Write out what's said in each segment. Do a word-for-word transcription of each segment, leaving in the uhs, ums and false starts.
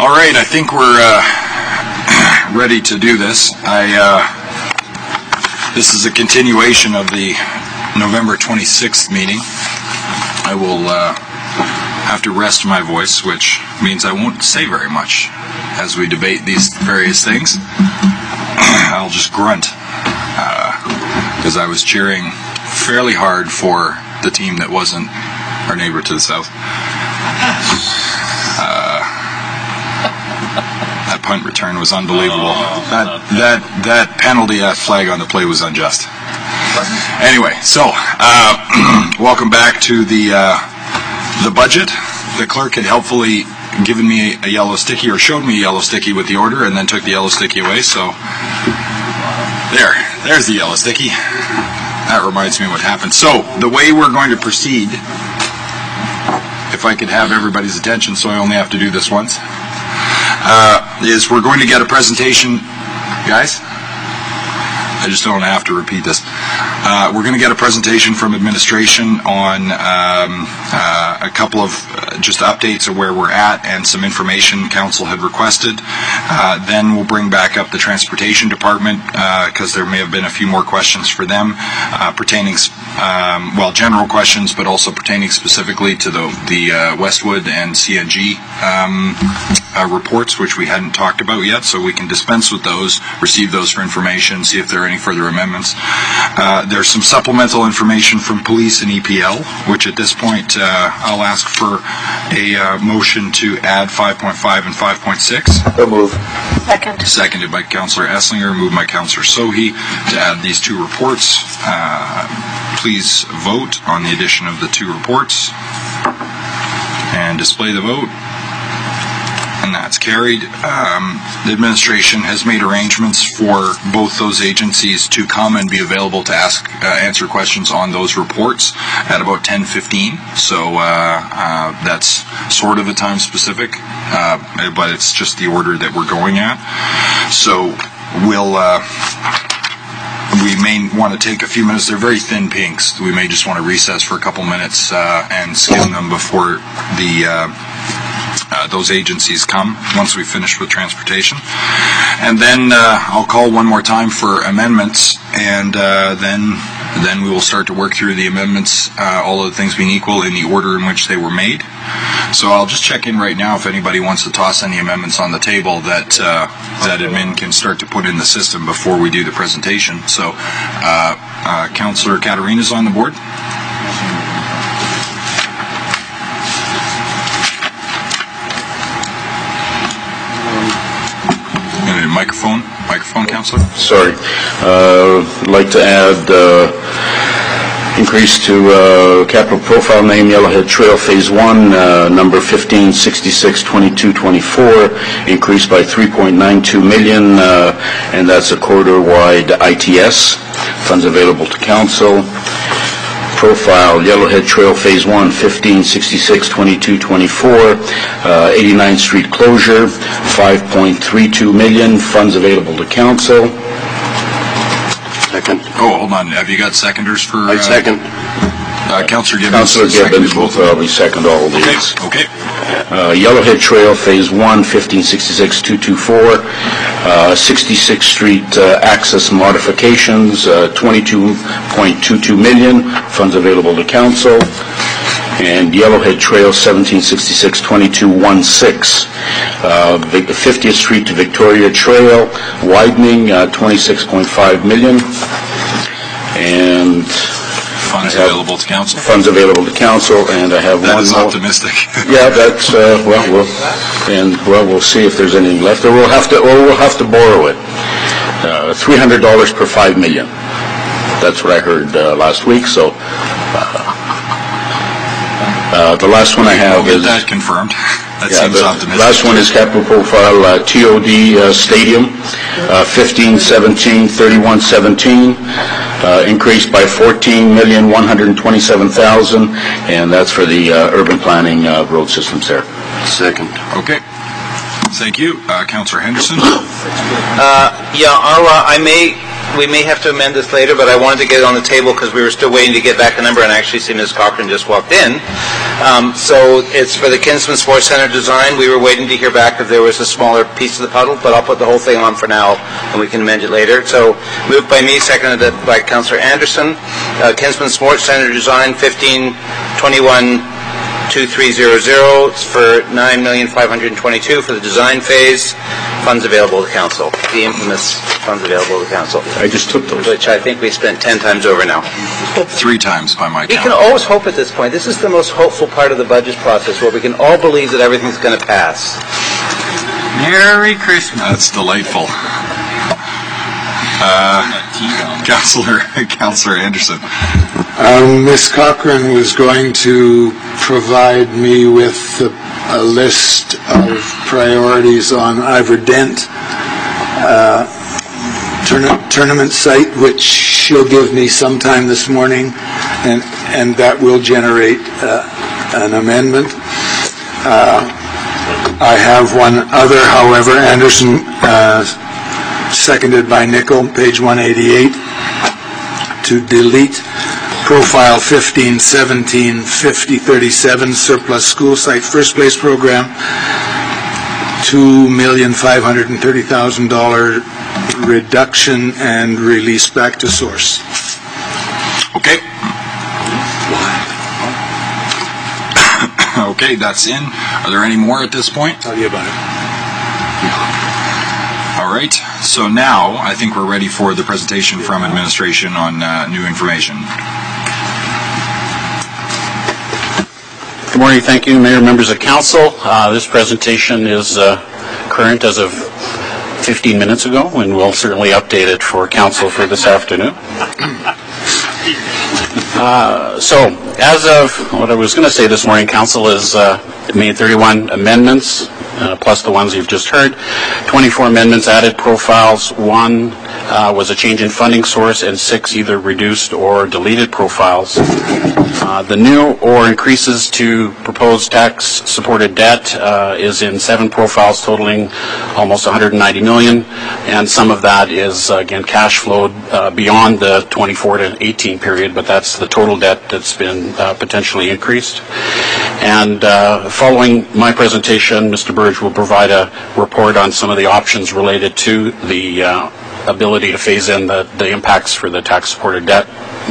All right, I think we're uh, ready to do this. I uh, this is a continuation of the November twenty-sixth meeting. I will uh, have to rest my voice, which means I won't say very much as we debate these various things. I'll just grunt because uh, I was cheering fairly hard for the team that wasn't our neighbor to the south. Uh, that punt return was unbelievable. That that that penalty, that flag on the play was unjust. Anyway, so uh, welcome back to the uh, the budget. The clerk had helpfully given me a yellow sticky, or showed me a yellow sticky with the order, and then took the yellow sticky away. So there, there's the yellow sticky. That reminds me of what happened. So the way we're going to proceed, if I could have everybody's attention, so I only have to do this once, uh, is we're going to get a presentation, guys. I just don't have to repeat this. Uh, we're going to get a presentation from administration on um, uh, a couple of uh, just updates of where we're at and some information council had requested. Uh, then we'll bring back up the transportation department because uh, there may have been a few more questions for them uh, pertaining, um, well, general questions, but also pertaining specifically to the, the uh, Westwood and C N G um, uh, reports, which we hadn't talked about yet, so we can dispense with those, receive those for information, see if there are any further amendments. Uh, there's some supplemental information from police and E P L, which at this point uh, I'll ask for a uh, motion to add five point five and five point six. So move. Second. Seconded by Councillor Esslinger, moved by Councillor Sohi to add these two reports. Uh, please vote on the addition of the two reports and display the vote. And that's carried. Um, the administration has made arrangements for both those agencies to come and be available to ask, uh, answer questions on those reports at about ten fifteen. So uh, uh, that's sort of a time specific, uh, but it's just the order that we're going at. So we'll. Uh, We may want to take a few minutes. They're very thin pinks. We may just want to recess for a couple minutes uh, and skim them before the. Uh, Uh, those agencies come once we finish with transportation. And then uh, I'll call one more time for amendments, and uh, then then we will start to work through the amendments, uh, all of the things being equal in the order in which they were made. So I'll just check in right now if anybody wants to toss any amendments on the table that uh, that admin can start to put in the system before we do the presentation. So uh, uh, Councillor Caterina's on the board. Microphone, microphone, Councillor. Sorry. Uh, I'd like to add uh, increase to uh, capital profile name Yellowhead Trail Phase One, uh, number fifteen sixty-six twenty-two twenty-four, increased by three point nine two million, uh, and that's a corridor-wide I T S. Funds available to council. Profile Yellowhead Trail Phase One, fifteen sixty-six twenty-two twenty-four, uh, eighty-ninth Street closure, five point three two million. Funds available to council. Second. Oh, hold on. Have you got seconders for? I second. Uh, Councillor Gibbons. Councillor Gibbons will probably second all of these. Okay. Okay. Uh, Yellowhead Trail Phase One, fifteen sixty-six two twenty-four, uh, sixty-sixth Street uh, access modifications, uh, twenty-two point two two million. Funds available to council. And Yellowhead Trail seventeen sixty-six twenty-two sixteen, uh, fiftieth Street to Victoria Trail widening, uh, twenty-six point five million. And funds available to council. Funds available to council, and I have that one is more. Optimistic. Yeah, that's uh, well, we'll and well, we'll see if there's anything left, or we'll have to, or we'll have to borrow it. Uh, Three hundred dollars per five million. That's what I heard uh, last week. So uh, uh, the last one I have we'll is get that confirmed. That yeah, seems the optimistic. last one is capital profile uh, T O D uh, Stadium, uh, fifteen seventeen thirty-one seventeen, uh, increased by fourteen million one hundred twenty-seven thousand, and that's for the uh, urban planning uh, road systems there. Second. Okay. Thank you, uh, Councillor Henderson. Uh, yeah, I'll, uh, I may we may have to amend this later, but I wanted to get it on the table because we were still waiting to get back a number, and I actually see Miz Cochran just walked in. Um, so it's for the Kinsman Sports Center design. We were waiting to hear back if there was a smaller piece of the puzzle, but I'll put the whole thing on for now, and we can amend it later. So moved by me, seconded by Councillor Anderson. Uh, Kinsman Sports Center design, fifteen twenty-one two three zero zero. It's for nine million five hundred twenty-two dollars for the design phase. Funds available to council. The infamous funds available to council. I just took those. Which I think we spent ten times over now. Three times by my We count. can always hope at this point. This is the most hopeful part of the budget process, where we can all believe that everything's going to pass. Merry Christmas. That's delightful. Uh, Councillor, Councillor Anderson. Um, Miz Cochran was going to provide me with a, a list of priorities on Ivor Dent uh, tourna- tournament site, which she'll give me sometime this morning, and and that will generate uh, an amendment. Uh, I have one other, however, Anderson, uh, seconded by Nickel, page one eighty-eight, to delete profile fifteen seventeen fifty thirty-seven surplus school site first place program, two million five hundred thirty thousand dollars reduction and release back to source. Okay. Okay, that's in. Are there any more at this point? Tell you about it. All right. So now I think we're ready for the presentation from administration on uh, new information. Good morning. Thank you, Mayor, members of council. Uh, this presentation is uh, current as of fifteen minutes ago, and we'll certainly update it for council for this afternoon. Uh, so, as of what I was going to say this morning, council has uh, made thirty-one amendments, uh, plus the ones you've just heard. twenty-four amendments added profiles. One uh, was a change in funding source, and six either reduced or deleted profiles. Uh, the new or increases to proposed tax-supported debt uh, is in seven profiles, totaling almost one hundred ninety million dollars, and some of that is, uh, again, cash flowed uh, beyond the twenty-four to eighteen period, but that's the total debt that's been uh, potentially increased. And uh, following my presentation, Mister Burge will provide a report on some of the options related to the uh, ability to phase in the, the impacts for the tax-supported debt.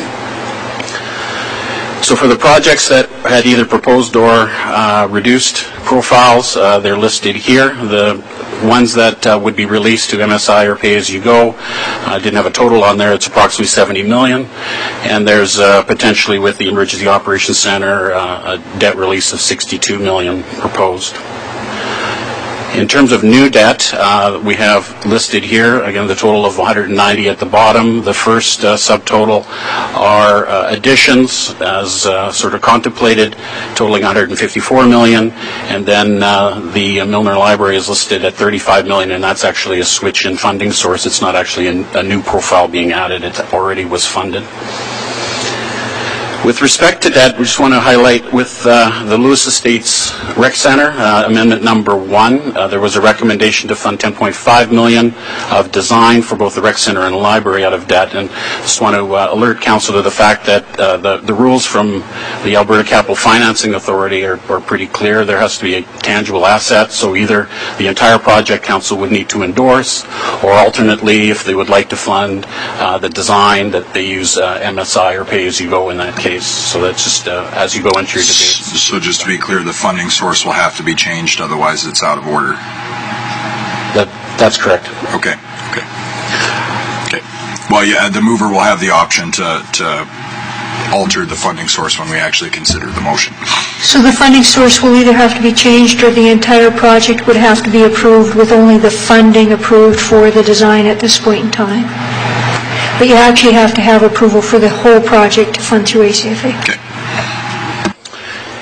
So for the projects that had either proposed or uh, reduced profiles, uh, they're listed here. The ones that uh, would be released to M S I or pay-as-you-go uh, didn't have a total on there. It's approximately seventy million dollars. And there's uh, potentially, with the Emergency Operations Center, uh, a debt release of sixty-two million dollars proposed. In terms of new debt, uh, we have listed here, again, the total of one hundred ninety at the bottom. The first uh, subtotal are uh, additions, as uh, sort of contemplated, totaling one hundred fifty-four million dollars. And then uh, the uh, Milner Library is listed at thirty-five million dollars, and that's actually a switch in funding source. It's not actually a, a new profile being added. It already was funded. With respect to that, we just want to highlight with uh, the Lewis Estates Rec Center, uh, amendment number one, uh, there was a recommendation to fund ten point five million dollars of design for both the Rec Center and the library out of debt. And just want to uh, alert council to the fact that uh, the, the rules from the Alberta Capital Financing Authority are, are pretty clear. There has to be a tangible asset, so either the entire project council would need to endorse, or alternately, if they would like to fund uh, the design, that they use uh, M S I or pay-as-you-go in that case. So that's just uh, as you go into your debates. So just to be clear, the funding source will have to be changed, otherwise it's out of order. That that's correct. Okay. Okay. Okay. Well, yeah, the mover will have the option to to alter the funding source when we actually consider the motion. So the funding source will either have to be changed, or the entire project would have to be approved with only the funding approved for the design at this point in time. But you actually have to have approval for the whole project to fund through A C F A. So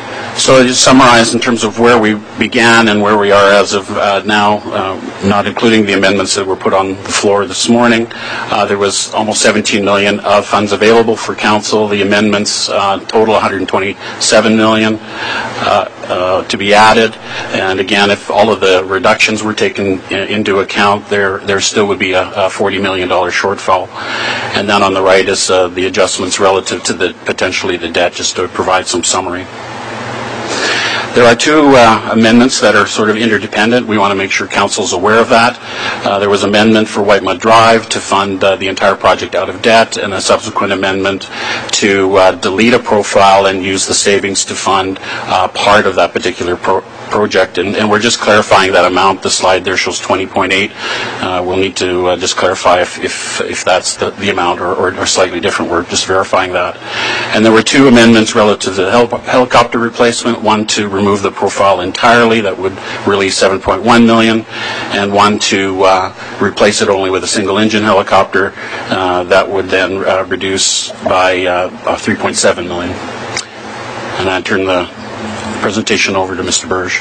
So to summarize in terms of where we began and where we are as of uh, now, uh, not including the amendments that were put on the floor this morning, uh, there was almost seventeen million dollars of funds available for council. The amendments uh, total one hundred twenty-seven million dollars uh, uh, to be added. And again, if all of the reductions were taken in, into account, there there still would be a, a forty million dollars shortfall. And then on the right is uh, the adjustments relative to the potentially the debt, just to provide some summary. There are two uh, amendments that are sort of interdependent. We want to make sure council's aware of that. Uh, there was an amendment for White Mud Drive to fund uh, the entire project out of debt, and a subsequent amendment to uh, delete a profile and use the savings to fund uh, part of that particular pro project. And, and we're just clarifying that amount. The slide there shows twenty point eight. Uh, we'll need to uh, just clarify if, if, if that's the, the amount or, or, or slightly different. We're just verifying that. And there were two amendments relative to the hel helicopter replacement, one to remove the profile entirely, that would release seven point one million dollars, and one to uh, replace it only with a single engine helicopter, uh, that would then uh, reduce by uh, three point seven million dollars. And I turn the presentation over to Mister Burge.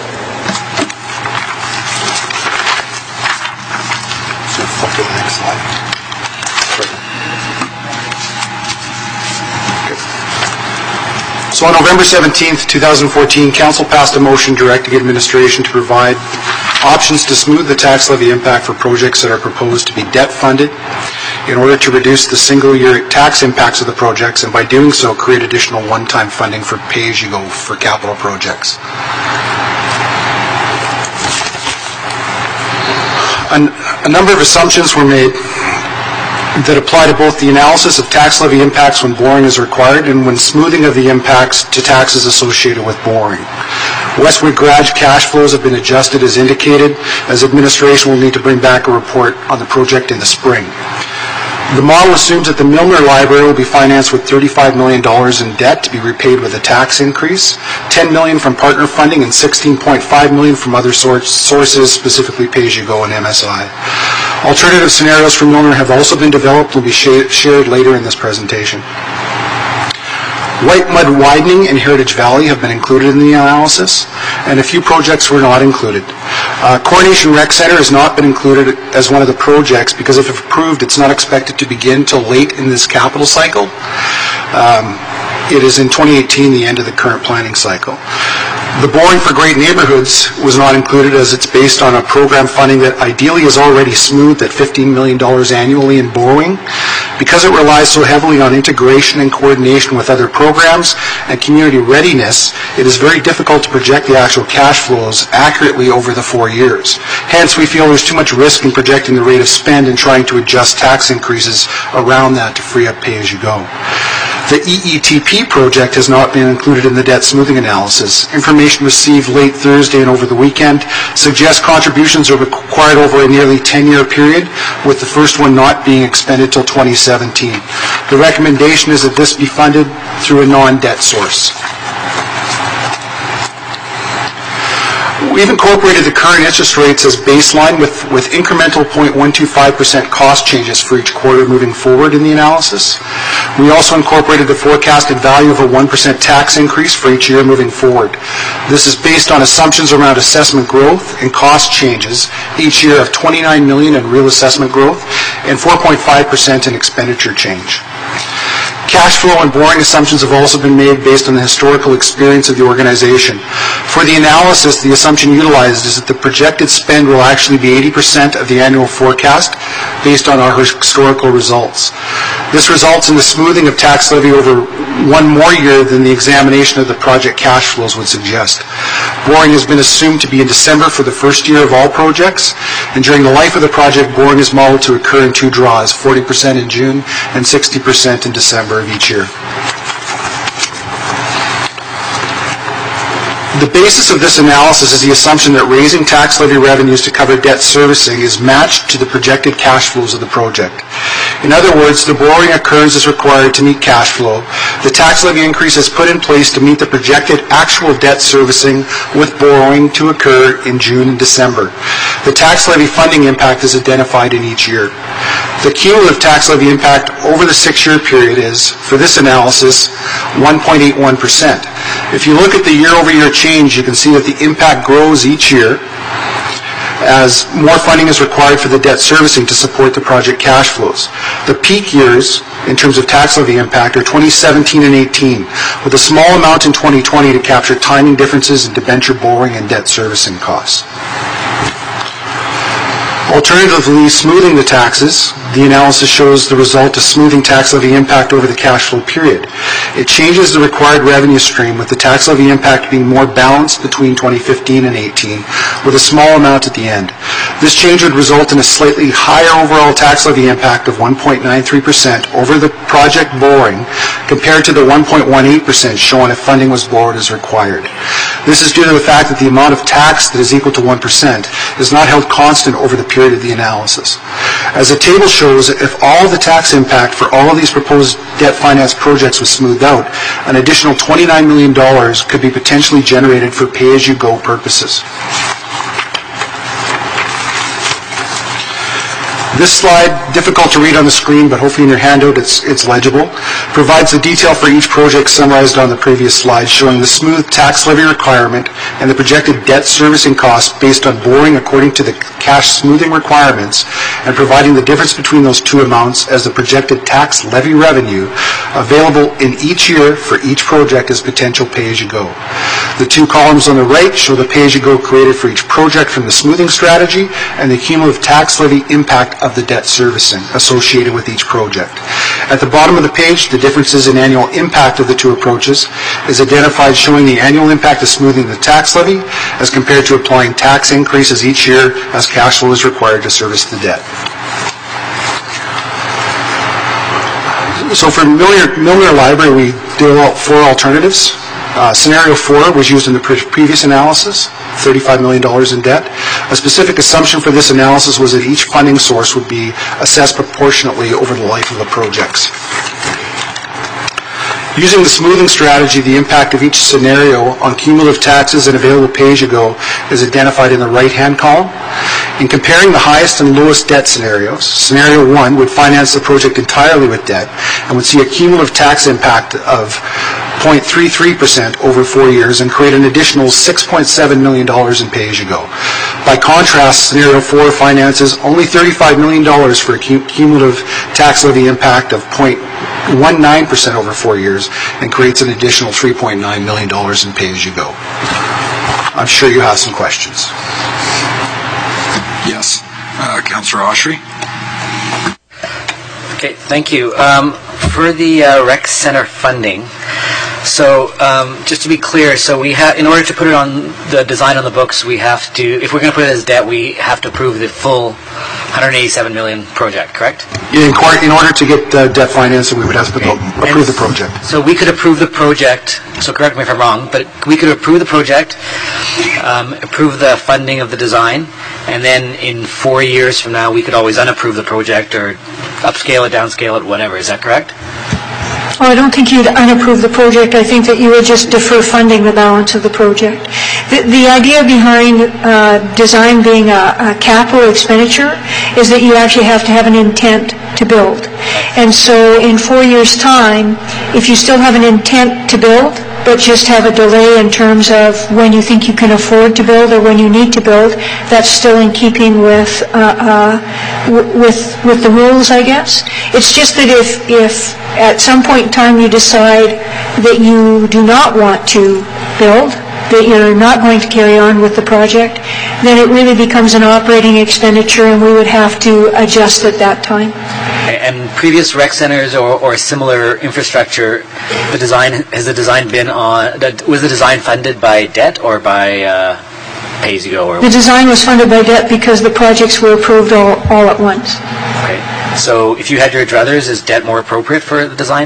Next slide. So on November seventeenth, two thousand fourteen, Council passed a motion directing administration to provide options to smooth the tax levy impact for projects that are proposed to be debt funded in order to reduce the single-year tax impacts of the projects, and by doing so, create additional one-time funding for pay-as-you-go for capital projects. An, a number of assumptions were made that apply to both the analysis of tax levy impacts when borrowing is required and when smoothing of the impacts to taxes associated with borrowing. Westwood Garage cash flows have been adjusted as indicated, as administration will need to bring back a report on the project in the spring. The model assumes that the Milner Library will be financed with thirty-five million dollars in debt to be repaid with a tax increase, ten million dollars from partner funding, and sixteen point five million dollars from other source, sources, specifically pay-as-you-go and M S I. Alternative scenarios for Milner have also been developed and will be sh shared later in this presentation. White Mud Widening and Heritage Valley have been included in the analysis, and a few projects were not included. Uh, Coronation Rec Center has not been included as one of the projects because if approved, it's not expected to begin till late in this capital cycle. Um, it is in twenty eighteen, the end of the current planning cycle. The borrowing for Great Neighborhoods was not included as it's based on a program funding that ideally is already smoothed at fifteen million dollars annually in borrowing. Because it relies so heavily on integration and coordination with other programs and community readiness, it is very difficult to project the actual cash flows accurately over the four years. Hence, we feel there's too much risk in projecting the rate of spend and trying to adjust tax increases around that to free up pay-as-you-go. The E E T P project has not been included in the debt smoothing analysis. Information received late Thursday and over the weekend suggests contributions are required over a nearly ten-year period, with the first one not being expended till twenty seventeen. The recommendation is that this be funded through a non-debt source. We've incorporated the current interest rates as baseline with, with incremental zero point one two five percent cost changes for each quarter moving forward in the analysis. We also incorporated the forecasted value of a one percent tax increase for each year moving forward. This is based on assumptions around assessment growth and cost changes each year of twenty-nine million dollars in real assessment growth and four point five percent in expenditure change. Cash flow and borrowing assumptions have also been made based on the historical experience of the organization. For the analysis, the assumption utilized is that the projected spend will actually be eighty percent of the annual forecast based on our historical results. This results in the smoothing of tax levy over one more year than the examination of the project cash flows would suggest. Borrowing has been assumed to be in December for the first year of all projects, and during the life of the project, borrowing is modeled to occur in two draws, forty percent in June and sixty percent in December of each year. The basis of this analysis is the assumption that raising tax levy revenues to cover debt servicing is matched to the projected cash flows of the project. In other words, the borrowing occurs as required to meet cash flow. The tax levy increase is put in place to meet the projected actual debt servicing with borrowing to occur in June and December. The tax levy funding impact is identified in each year. The cumulative tax levy impact over the six-year period is, for this analysis, one point eight one percent. If you look at the year-over-year change, you can see that the impact grows each year as more funding is required for the debt servicing to support the project cash flows. The peak years, in terms of tax levy impact, are twenty seventeen and eighteen, with a small amount in twenty twenty to capture timing differences in debenture borrowing and debt servicing costs. Alternatively, smoothing the taxes, the analysis shows the result of smoothing tax levy impact over the cash flow period. It changes the required revenue stream, with the tax levy impact being more balanced between twenty fifteen and eighteen, with a small amount at the end. This change would result in a slightly higher overall tax levy impact of one point nine three percent over the project borrowing compared to the one point one eight percent shown if funding was borrowed as required. This is due to the fact that the amount of tax that is equal to one percent is not held constant over the period of the analysis. As the table shows, if all of the tax impact for all of these proposed debt finance projects was smoothed out, an additional twenty-nine million dollars could be potentially generated for pay-as-you-go purposes. This slide, difficult to read on the screen, but hopefully in your handout it's, it's legible, provides the detail for each project summarized on the previous slide, showing the smooth tax levy requirement and the projected debt servicing costs based on borrowing according to the cash smoothing requirements, and providing the difference between those two amounts as the projected tax levy revenue available in each year for each project as potential pay-as-you-go. The two columns on the right show the pay-as-you-go created for each project from the smoothing strategy and the cumulative tax levy impact of the debt servicing associated with each project. At the bottom of the page, the differences in annual impact of the two approaches is identified, showing the annual impact of smoothing the tax levy as compared to applying tax increases each year as cash flow is required to service the debt. So for Milner, Milner Library, we did four alternatives. Uh, scenario four was used in the pre- previous analysis, thirty-five million dollars in debt. A specific assumption for this analysis was that each funding source would be assessed proportionately over the life of the projects. Using the smoothing strategy, the impact of each scenario on cumulative taxes and available pay-as-you-go is identified in the right-hand column. In comparing the highest and lowest debt scenarios, scenario one would finance the project entirely with debt and would see a cumulative tax impact of zero point three three percent over four years and create an additional six point seven million dollars in pay-as-you-go. By contrast, scenario four finances only thirty-five million dollars for a cumulative tax levy impact of zero point one nine percent over four years and creates an additional three point nine million dollars in pay-as-you-go. I'm sure you have some questions. Yes. Uh, Councillor Oshry? Okay, thank you. Um, for the uh, rec center funding, so um, just to be clear, so we have, in order to put it on the design on the books, we have to, if we're going to put it as debt, we have to approve the full one hundred eighty-seven million project, correct? In, court, in order to get uh, debt financing, we would have to Okay. approve And the project. So we could approve the project, so correct me if I'm wrong, but we could approve the project, um, approve the funding of the design, and then in four years from now, we could always unapprove the project or upscale it, downscale it, whatever. Is that correct? Oh, I don't think you'd unapprove the project. I think that you would just defer funding the balance of the project. The, the idea behind uh, design being a, a capital expenditure is that you actually have to have an intent to build. And so in four years' time, if you still have an intent to build, but just have a delay in terms of when you think you can afford to build or when you need to build, that's still in keeping with uh, uh, w- with with the rules, I guess. It's just that if if at some point in time you decide that you do not want to build, that you're not going to carry on with the project, then it really becomes an operating expenditure, and we would have to adjust at that time. And previous rec centers or, or similar infrastructure, the design has the design been on? Was the design funded by debt or by uh, pay-as-you-go? Or The design was funded by debt because the projects were approved all, all at once. okay. So if you had your druthers, is debt more appropriate for the design then?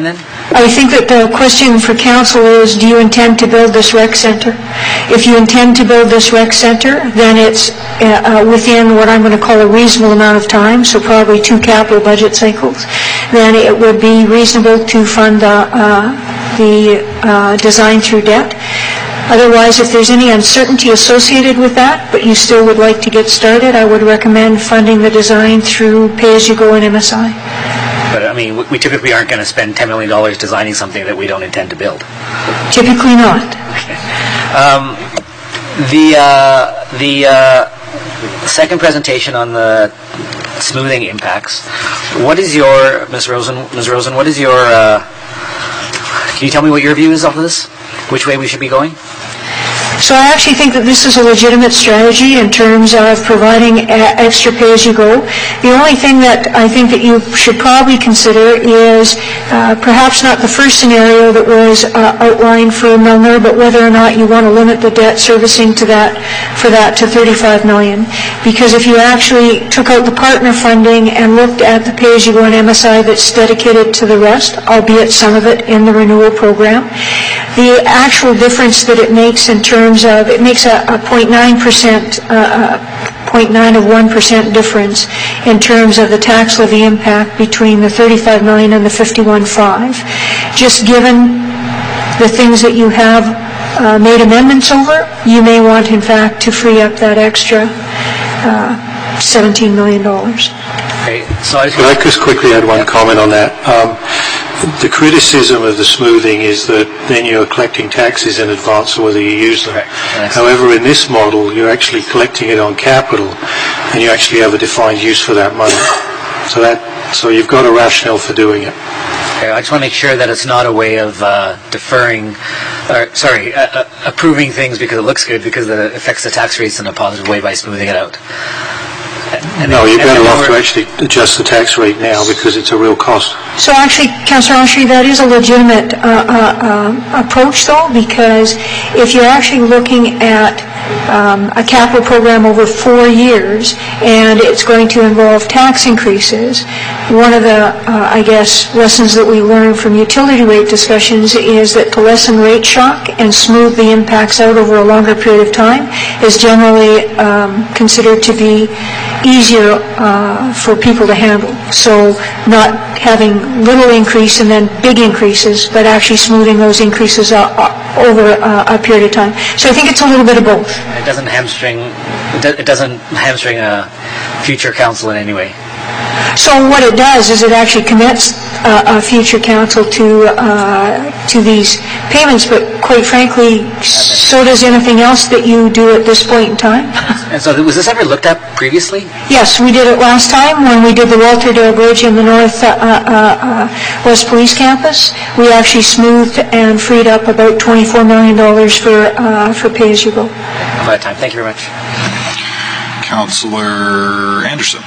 I think that the question for council is, do you intend to build this rec center? If you intend to build this rec center, then it's uh, uh, within what I'm going to call a reasonable amount of time, so probably two capital budget cycles, then it would be reasonable to fund the, uh, the uh, design through debt. Otherwise, if there's any uncertainty associated with that, but you still would like to get started, I would recommend funding the design through pay-as-you-go and M S I. But, I mean, we typically aren't going to spend ten million dollars designing something that we don't intend to build. Typically not. Um, the uh, the uh, second presentation on the smoothing impacts, what is your, Miz Rosen, Miz Rosen, what is your, uh, can you tell me what your view is of this? Which way we should be going? So I actually think that this is a legitimate strategy in terms of providing a- extra pay-as-you-go. The only thing that I think that you should probably consider is uh, perhaps not the first scenario that was uh, outlined for Milner, but whether or not you want to limit the debt servicing to that, for that to thirty-five million dollars. Because if you actually took out the partner funding and looked at the pay-as-you-go and M S I that's dedicated to the rest, albeit some of it in the renewal program, the actual difference that it makes in terms of, it makes a, a zero point nine percent, uh, zero point nine of one percent difference in terms of the tax levy impact between the thirty-five million dollars and the fifty-one point five. Just given the things that you have uh, made amendments over, you may want, in fact, to free up that extra uh, seventeen million dollars. Okay, so I just Could I just quickly add one comment on that? Um, The criticism of the smoothing is that then you're collecting taxes in advance of whether you use them. Correct. However, in this model, you're actually collecting it on capital, and you actually have a defined use for that money. So that, so you've got a rationale for doing it. Okay, I just want to make sure that it's not a way of uh, deferring, or sorry, uh, uh, approving things because it looks good because it affects the tax rates in a positive way by smoothing it out. And No, you're and better then off to we're- actually adjust the tax rate now because it's a real cost. So actually, Councillor Oshry, that is a legitimate uh, uh, um, approach, though, because if you're actually looking at um, a capital program over four years and it's going to involve tax increases, one of the, uh, I guess, lessons that we learned from utility rate discussions is that to lessen rate shock and smooth the impacts out over a longer period of time is generally um, considered to be easier uh, for people to handle. So not having little increase and then big increases, but actually smoothing those increases uh, uh, over uh, a period of time. So I think it's a little bit of both. It doesn't hamstring, it do- it doesn't hamstring a future council in any way. So what it does is it actually commits uh, a future council to uh, to these payments, but quite frankly, so does anything else that you do at this point in time. And so was this ever looked at previously? Yes, we did it last time when we did the Walter Dale Bridge in the North uh, uh, uh, West Police Campus. We actually smoothed and freed up about twenty-four million dollars for uh, for pay-as-you-go. I'm out of time. Thank you very much. Councillor Anderson.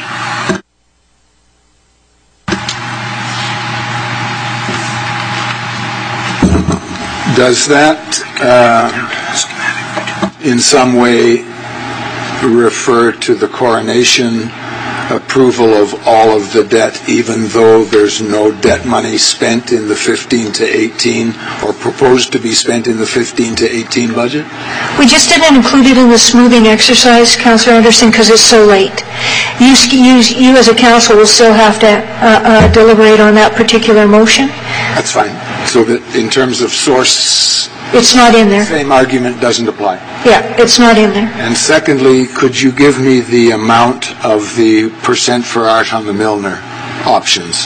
Does that uh, in some way refer to the coronation approval of all of the debt, even though there's no debt money spent in the fifteen to eighteen or proposed to be spent in the fifteen to eighteen budget? We just didn't include it in the smoothing exercise, Councillor Anderson, because it's so late. You, you, you as a council will still have to uh, uh, deliberate on that particular motion. That's fine. So that in terms of source, It's not in there. same argument doesn't apply. Yeah, it's not in there. And secondly, could you give me the amount of the percent for art on the Milner options?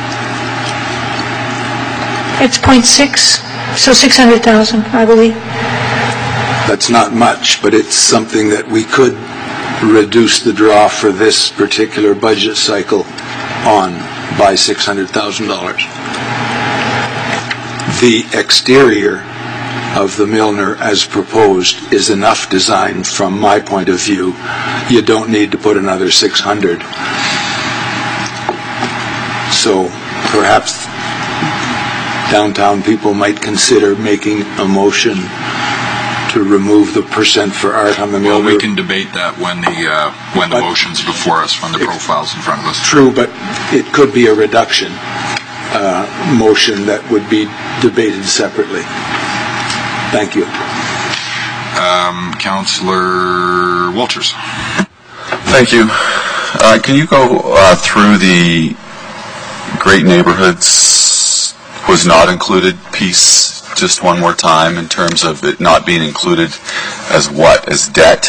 It's point six, so six hundred thousand, I believe. That's not much, but it's something that we could reduce the draw for this particular budget cycle on by six hundred thousand dollars. The exterior of the Milner as proposed is enough design from my point of view. You don't need to put another six hundred. So perhaps downtown people might consider making a motion to remove the percent for art on the Well, Milner. we can debate that when the uh, when the But- motion's before us, when the profile's in front of us. True, but it could be a reduction. uh, motion that would be debated separately. Thank you. Um, Councillor Walters. Thank you. Uh, can you go uh, through the Great Neighborhoods was not included piece just one more time in terms of it not being included as what? As debt?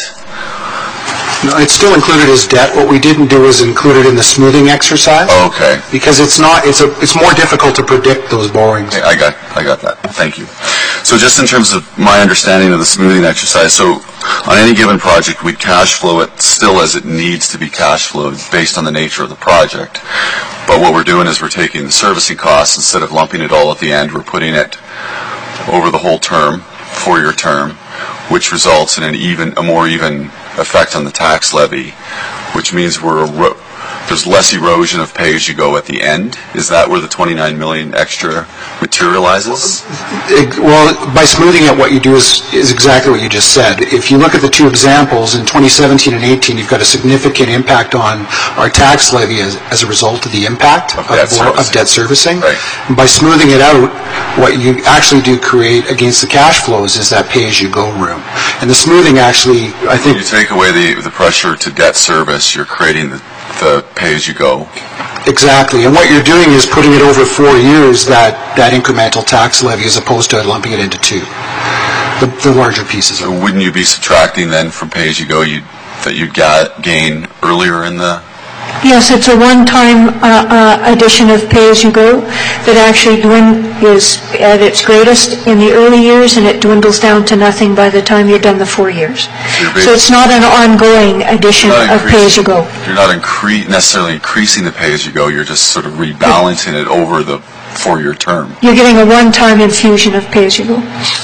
No, it's still included as debt. What we didn't do is include it in the smoothing exercise. Oh, okay. Because it's not, it's a, it's more difficult to predict those borrowings. Okay, I got, I got that. Thank you. So just in terms of my understanding of the smoothing exercise, so on any given project, we cash flow it still as it needs to be cash flowed based on the nature of the project. But what we're doing is we're taking the servicing costs, instead of lumping it all at the end, we're putting it over the whole term, four-year term, which results in an even, a more even effect on the tax levy, which means we're ero- there's less erosion of pay-as-you-go at the end. Is that where the twenty-nine million extra materializes? It, well, by smoothing it, what you do is, is exactly what you just said. If you look at the two examples, in twenty seventeen and eighteen, you've got a significant impact on our tax levy as, as a result of the impact Of of, debt bor- of servicing. debt servicing. Right. And by smoothing it out, what you actually do create against the cash flows is that pay-as-you-go room. And the smoothing actually, I When think... you take away the, the pressure to debt service, you're creating the, the pay-as-you-go. Exactly. And what you're doing is putting it over four years, that, that incremental tax levy, as opposed to lumping it into two, the, the larger pieces. So wouldn't you be subtracting then from pay-as-you-go you, that you'd ga- gain earlier in the... Yes, it's a one-time uh, uh, addition of pay-as-you-go that actually dwind- is at its greatest in the early years, and it dwindles down to nothing by the time you're done the four years. You're So it's not an ongoing addition Not of increasing- pay-as-you-go. You're not incre- necessarily increasing the pay-as-you-go, you're just sort of rebalancing it over the four-year term. You're getting a one-time infusion of pay-as-you-go.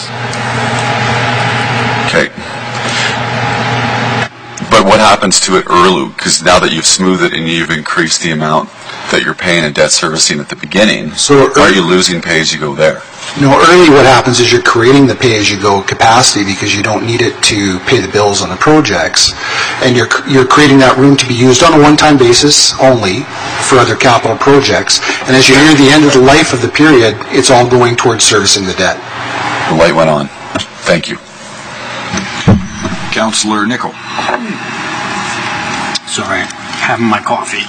Okay. But what happens to it early? Because now that you've smoothed it and you've increased the amount that you're paying in debt servicing at the beginning, So are you losing pay-as-you-go there? No, early what happens is you're creating the pay-as-you-go capacity because you don't need it to pay the bills on the projects, and you're you're creating that room to be used on a one-time basis only for other capital projects. And as you near the end of the life of the period, it's all going towards servicing the debt. The light went on. Thank you. Councillor Nichol. Sorry, having my coffee.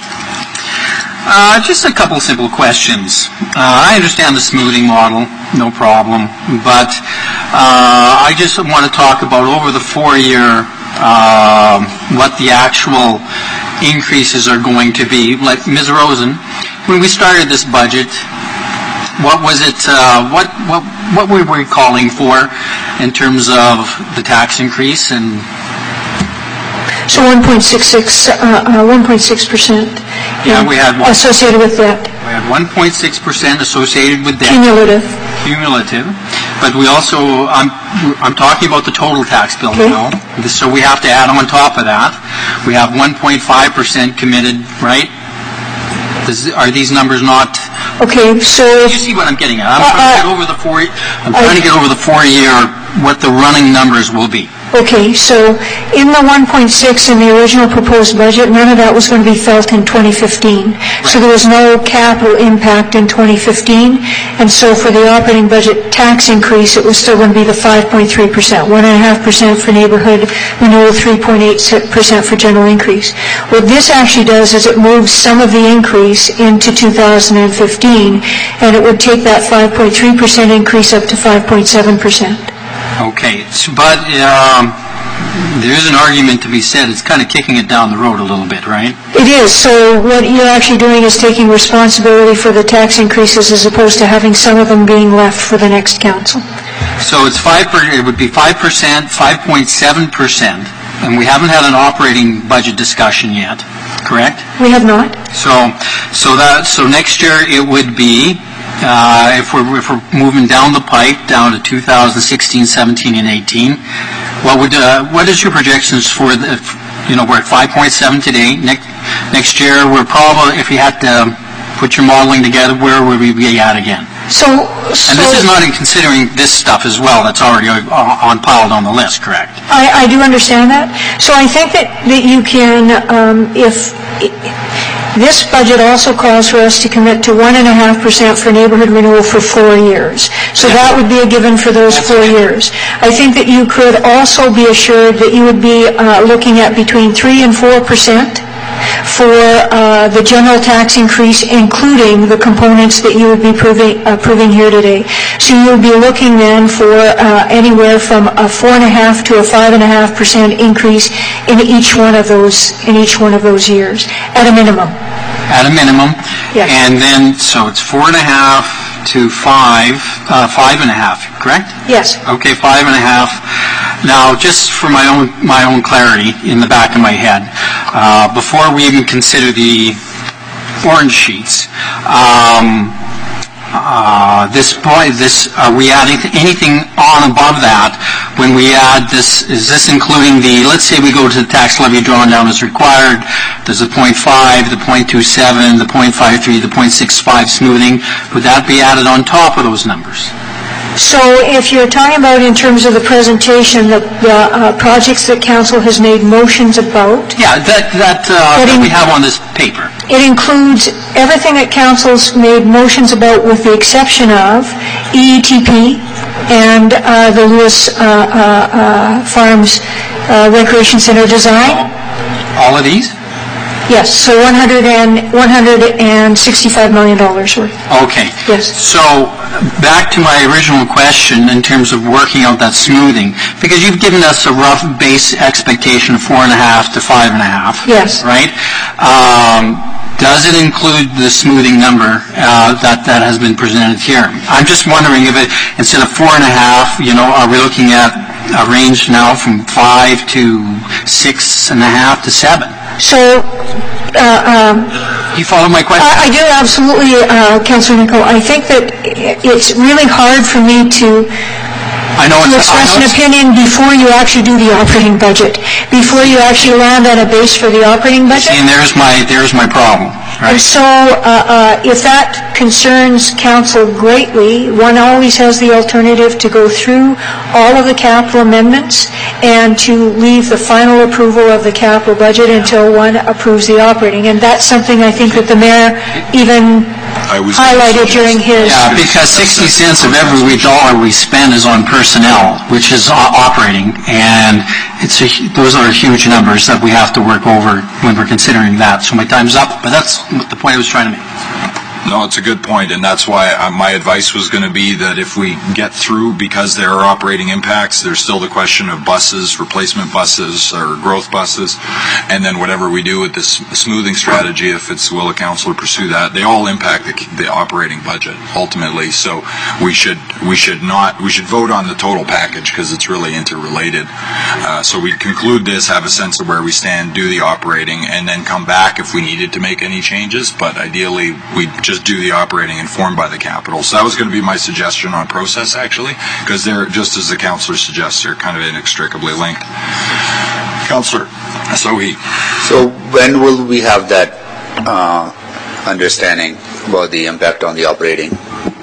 Uh, just a couple simple questions. Uh, I understand the smoothing model, no problem, but uh, I just want to talk about over the four-year uh, what the actual increases are going to be. Like Miz Rosen, when we started this budget, what was it? Uh, what what what were we calling for in terms of the tax increase and? So one point six six, uh, uh, one point six percent Yeah, we had one. associated with that, We had one point six percent associated with that. cumulative. Cumulative, but we also, I'm, I'm talking about the total tax bill Okay. now, so we have to add on top of that. We have one point five percent committed, right? Does, are these numbers not, Okay, so you if, see what I'm getting at? I'm Uh, trying to uh, get over the four, I'm trying to get over the four-year, what the running numbers will be. okay, so in the one point six in the original proposed budget, none of that was going to be felt in twenty fifteen. So there was no capital impact in twenty fifteen, and so for the operating budget tax increase, it was still going to be the five point three percent, one point five percent for neighborhood renewal, three point eight percent for general increase. What this actually does is it moves some of the increase into two thousand fifteen, and it would take that five point three percent increase up to five point seven percent. Okay, so- but um, there is an argument to be said, it's kind of kicking it down the road a little bit, right? It is. So what you're actually doing is taking responsibility for the tax increases as opposed to having some of them being left for the next council. So it's five, per- it would be five percent, five point seven percent, and we haven't had an operating budget discussion yet, correct? We have not. So, so that, so next year it would be, uh, if we're, if we're moving down the pipe, down to two thousand sixteen, seventeen, and eighteen, what would, uh, what is your projections for the, if, you know, we're at five point seven today, next, next year we're probably, if you had to put your modeling together, where would we be at again? So, And this is so not in considering this stuff as well, that's already on, on piled on the list, correct? I, I do understand that. So I think that, that you can, um, if, This budget also calls for us to commit to one and a half percent for neighborhood renewal for four years. So that would be a given for those four years. I think that you could also be assured that you would be uh, looking at between three and four percent for uh, the general tax increase, including the components that you would be proving, uh, proving here today. So you would be looking then for uh, anywhere from a four and a half to a five and a half percent increase in each one of those in each one of those years, at a minimum. At a minimum. Yes. And then, so it's four and a half to five, uh, five and a half, correct? Yes. Okay, five and a half. Now, just for my own my own clarity in the back of my head, uh, before we even consider the orange sheets, um, uh, this point, this are we adding anything on above that when we add this? Is this including the? Let's say we go to the tax levy drawn down as required. There's a point five, the point two seven, the point five three, the point six five smoothing. Would that be added on top of those numbers? So if you're talking about in terms of the presentation, the, the uh, projects that council has made motions about, Yeah, that that, uh, But that in- we have on this paper. it includes everything that council's made motions about with the exception of E E T P and uh, the Lewis uh, uh, uh, Farms uh, Recreation Center design. All of these? Yes, so one hundred and one hundred sixty-five million dollars worth. Okay. Yes. So, back to my original question in terms of working out that smoothing, because you've given us a rough base expectation of four and a half to five and a half. Yes. Right? Um, does it include the smoothing number uh, that, that has been presented here? I'm just wondering if it, instead of four and a half, you know, are we looking at a range now from five to six and a half to seven? So, uh, um, You follow my question? I, I do absolutely, uh, Councilor Nico. I think that i- it's really hard for me to I know to it's, I express know an it's, opinion before you actually do the operating budget, before you actually land on a base for the operating budget. and there's my, there's my problem, And right? so, uh, uh, if that concerns council greatly, one always has the alternative to go through all of the capital amendments and to leave the final approval of the capital budget until one approves the operating. And that's something I think that the mayor even I was highlighted during his... Yeah, because sixty cents of every dollar we spend is on personnel, which is o- operating, and it's a, hu- those are huge numbers that we have to work over when we're considering that. So my time's up, but that's what the point I was trying to make. No, it's a good point, and that's why uh, my advice was going to be that if we get through, because there are operating impacts, there's still the question of buses, replacement buses, or growth buses, and then whatever we do with this smoothing strategy, if it's the will of council to pursue that, they all impact the, the operating budget ultimately. So we should we should not we should vote on the total package because it's really interrelated. Uh, so we conclude this, have a sense of where we stand, do the operating, and then come back if we needed to make any changes. But ideally, we just do the operating informed by the capital. So that was going to be my suggestion on process, actually, because they're, just as the councillor suggests, they're kind of inextricably linked. Councillor Sohi. So when will we have that uh, understanding about the impact on the operating?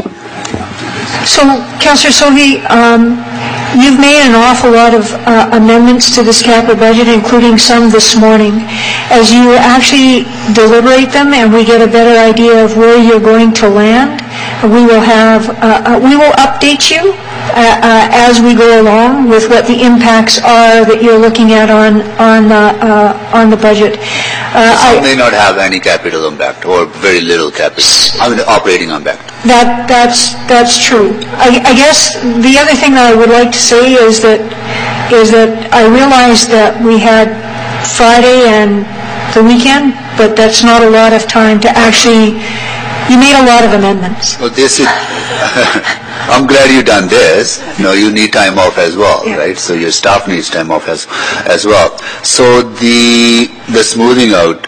So, Councillor Sohi, um, you've made an awful lot of uh, amendments to this capital budget, including some this morning. As you actually deliberate them and we get a better idea of where you're going to land, we will have, uh, uh, we will update you uh, uh, as we go along with what the impacts are that you're looking at on on uh, uh, on the budget. Uh, Some I- may not have any capital impact or very little capital, I mean operating impact. That, that's, that's true. I, I guess the other thing that I would like to say is that, is that I realized that we had Friday and the weekend, but that's not a lot of time to actually, you made a lot of amendments. So this is, I'm glad you done this. No, you need time off as well, Yeah. right? So your staff needs time off as as well. So the the smoothing out,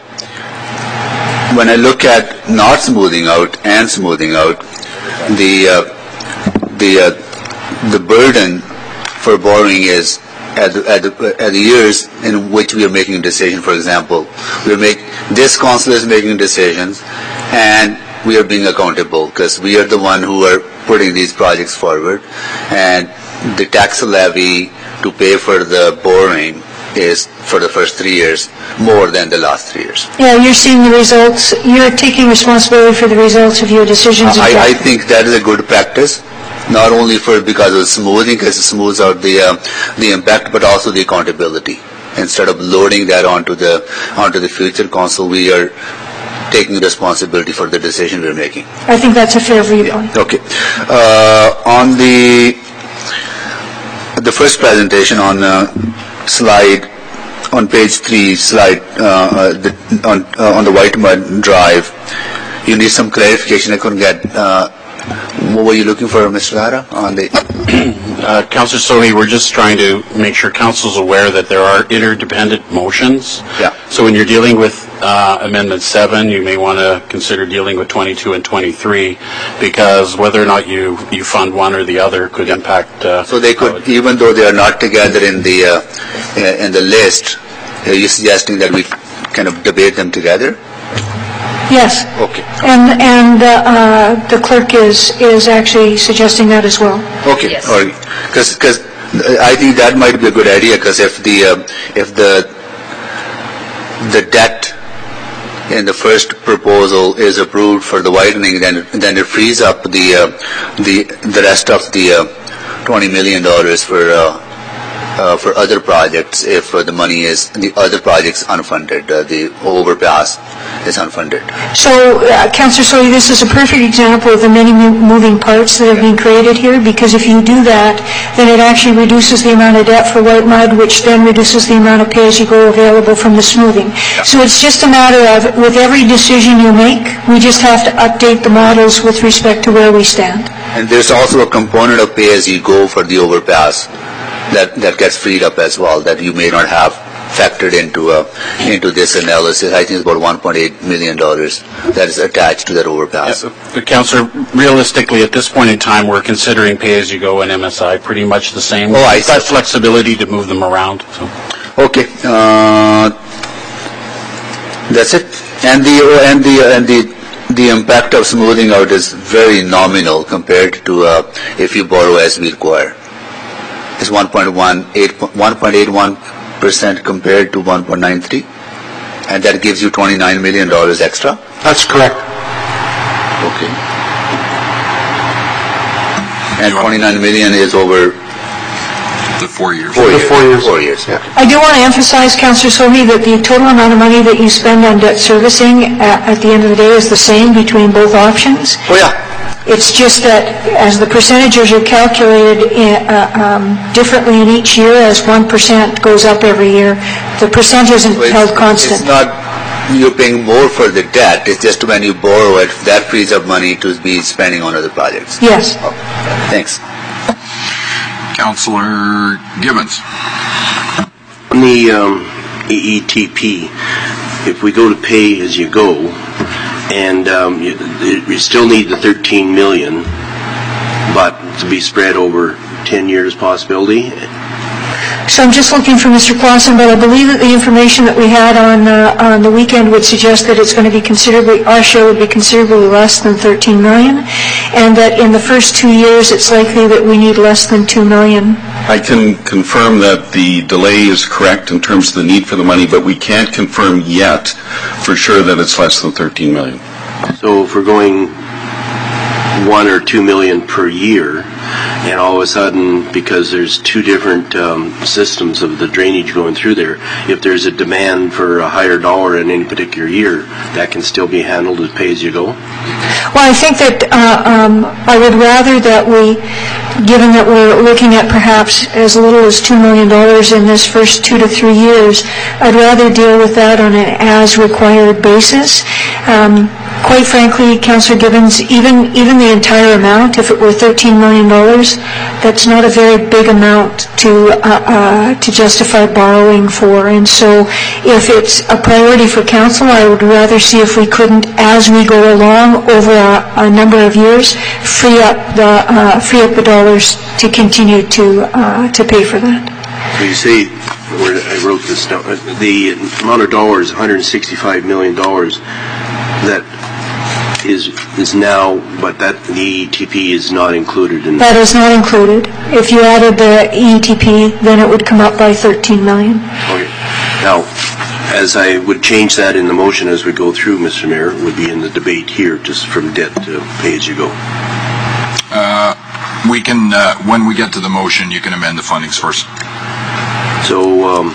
when I look at not smoothing out and smoothing out, the uh, the uh, the burden for borrowing is at the, at, the, at the years in which we are making a decision. For example, we are make this council is making decisions, and we are being accountable because we are the one who are putting these projects forward, and the tax levy to pay for the borrowing is, for the first three years, more than the last three years. Yeah, you're seeing the results, you're taking responsibility for the results of your decisions. I, I think that is a good practice, not only for because of smoothing, because it smooths out the uh, the impact, but also the accountability. Instead of loading that onto the onto the future council, we are taking responsibility for the decision we're making. I think that's a fair viewpoint. Okay. Uh, on the the first presentation on uh, slide, on page three, slide uh, the, on uh, on the White Mud Drive, you need some clarification. I couldn't get. Uh, what were you looking for, Mister Lara? On the uh, Councillor Sohi, we're just trying to make sure Council's aware that there are interdependent motions. Yeah. So when you're dealing with uh, Amendment seven, you may want to consider dealing with twenty-two and twenty-three, because whether or not you, you fund one or the other could yeah. impact. Uh, so they could, even though they are not together in the uh, in the list, are you suggesting that we kind of debate them together? Yes. Okay. And and uh, uh, the clerk is is actually suggesting that as well. Okay. Yes. Because because I think that might be a good idea, because if the uh, if the the debt in the first proposal is approved for the widening, then then it frees up the uh, the the rest of the uh, twenty million dollars for. Uh, Uh, for other projects, if uh, the money is, the other projects unfunded, uh, the overpass is unfunded. So, uh, Councillor Sohi, this is a perfect example of the many mo- moving parts that have been created here, because if you do that, then it actually reduces the amount of debt for White Mud, which then reduces the amount of pay-as-you-go available from the smoothing. Yeah. So it's just a matter of, with every decision you make, we just have to update the models with respect to where we stand. And there's also a component of pay-as-you-go for the overpass that that gets freed up as well, that you may not have factored into uh, into this analysis. I think it's about one point eight million dollars that is attached to that overpass. Yeah, but Councillor, realistically, at this point in time, we're considering pay-as-you-go and M S I pretty much the same. Oh, I We've got flexibility to move them around. So. Okay, uh, that's it. And the and the and the the impact of smoothing out is very nominal compared to uh, if you borrow as we require. It's one point one eight one percent compared to one point nine three, and that gives you twenty-nine million dollars extra? That's correct. Okay. And twenty-nine million dollars is over the four years. Four years. Four years. Four years, yeah. I do want to emphasize, Councillor Sohi, that the total amount of money that you spend on debt servicing at, at the end of the day is the same between both options. Oh, yeah. It's just that as the percentages are calculated in, uh, um, differently in each year, as one percent goes up every year, the percent isn't so held constant. It's not you're paying more for the debt, it's just when you borrow it, that frees up money to be spending on other projects. Yes. Oh, thanks. Councillor Gibbons. On the um, E E T P, if we go to pay as you go, and um, you, you still need the thirteen million dollars, but to be spread over ten years possibility. So I'm just looking for Mister Clausen, but I believe that the information that we had on uh, on the weekend would suggest that it's going to be considerably, our share would be considerably less than thirteen million dollars, and that in the first two years it's likely that we need less than two million dollars. I can confirm that the delay is correct in terms of the need for the money, but we can't confirm yet for sure that it's less than thirteen million dollars. So if we're going one or two million per year, and all of a sudden, because there's two different um, systems of the drainage going through there, if there's a demand for a higher dollar in any particular year, that can still be handled as pay-as-you-go? Well, I think that uh, um, I would rather that we, given that we're looking at perhaps as little as two million dollars in this first two to three years, I'd rather deal with that on an as-required basis. Um, Quite frankly, Councillor Gibbons, even even the entire amount, if it were thirteen million dollars, that's not a very big amount to uh, uh, to justify borrowing for. And so, if it's a priority for council, I would rather see if we couldn't, as we go along over a, a number of years, free up the uh, free up the dollars to continue to uh, to pay for that. So you say, where I wrote this down, the amount of dollars, one hundred sixty-five million dollars, that is is now, but that the E T P is not included in That is not included. If you added the E T P, then it would come up by thirteen million. Okay. Now, as I would change that in the motion as we go through, Mister Mayor, would be in the debate here, just from debt to pay-as-you-go. Uh, we can, uh, when we get to the motion, you can amend the funding source. So, um,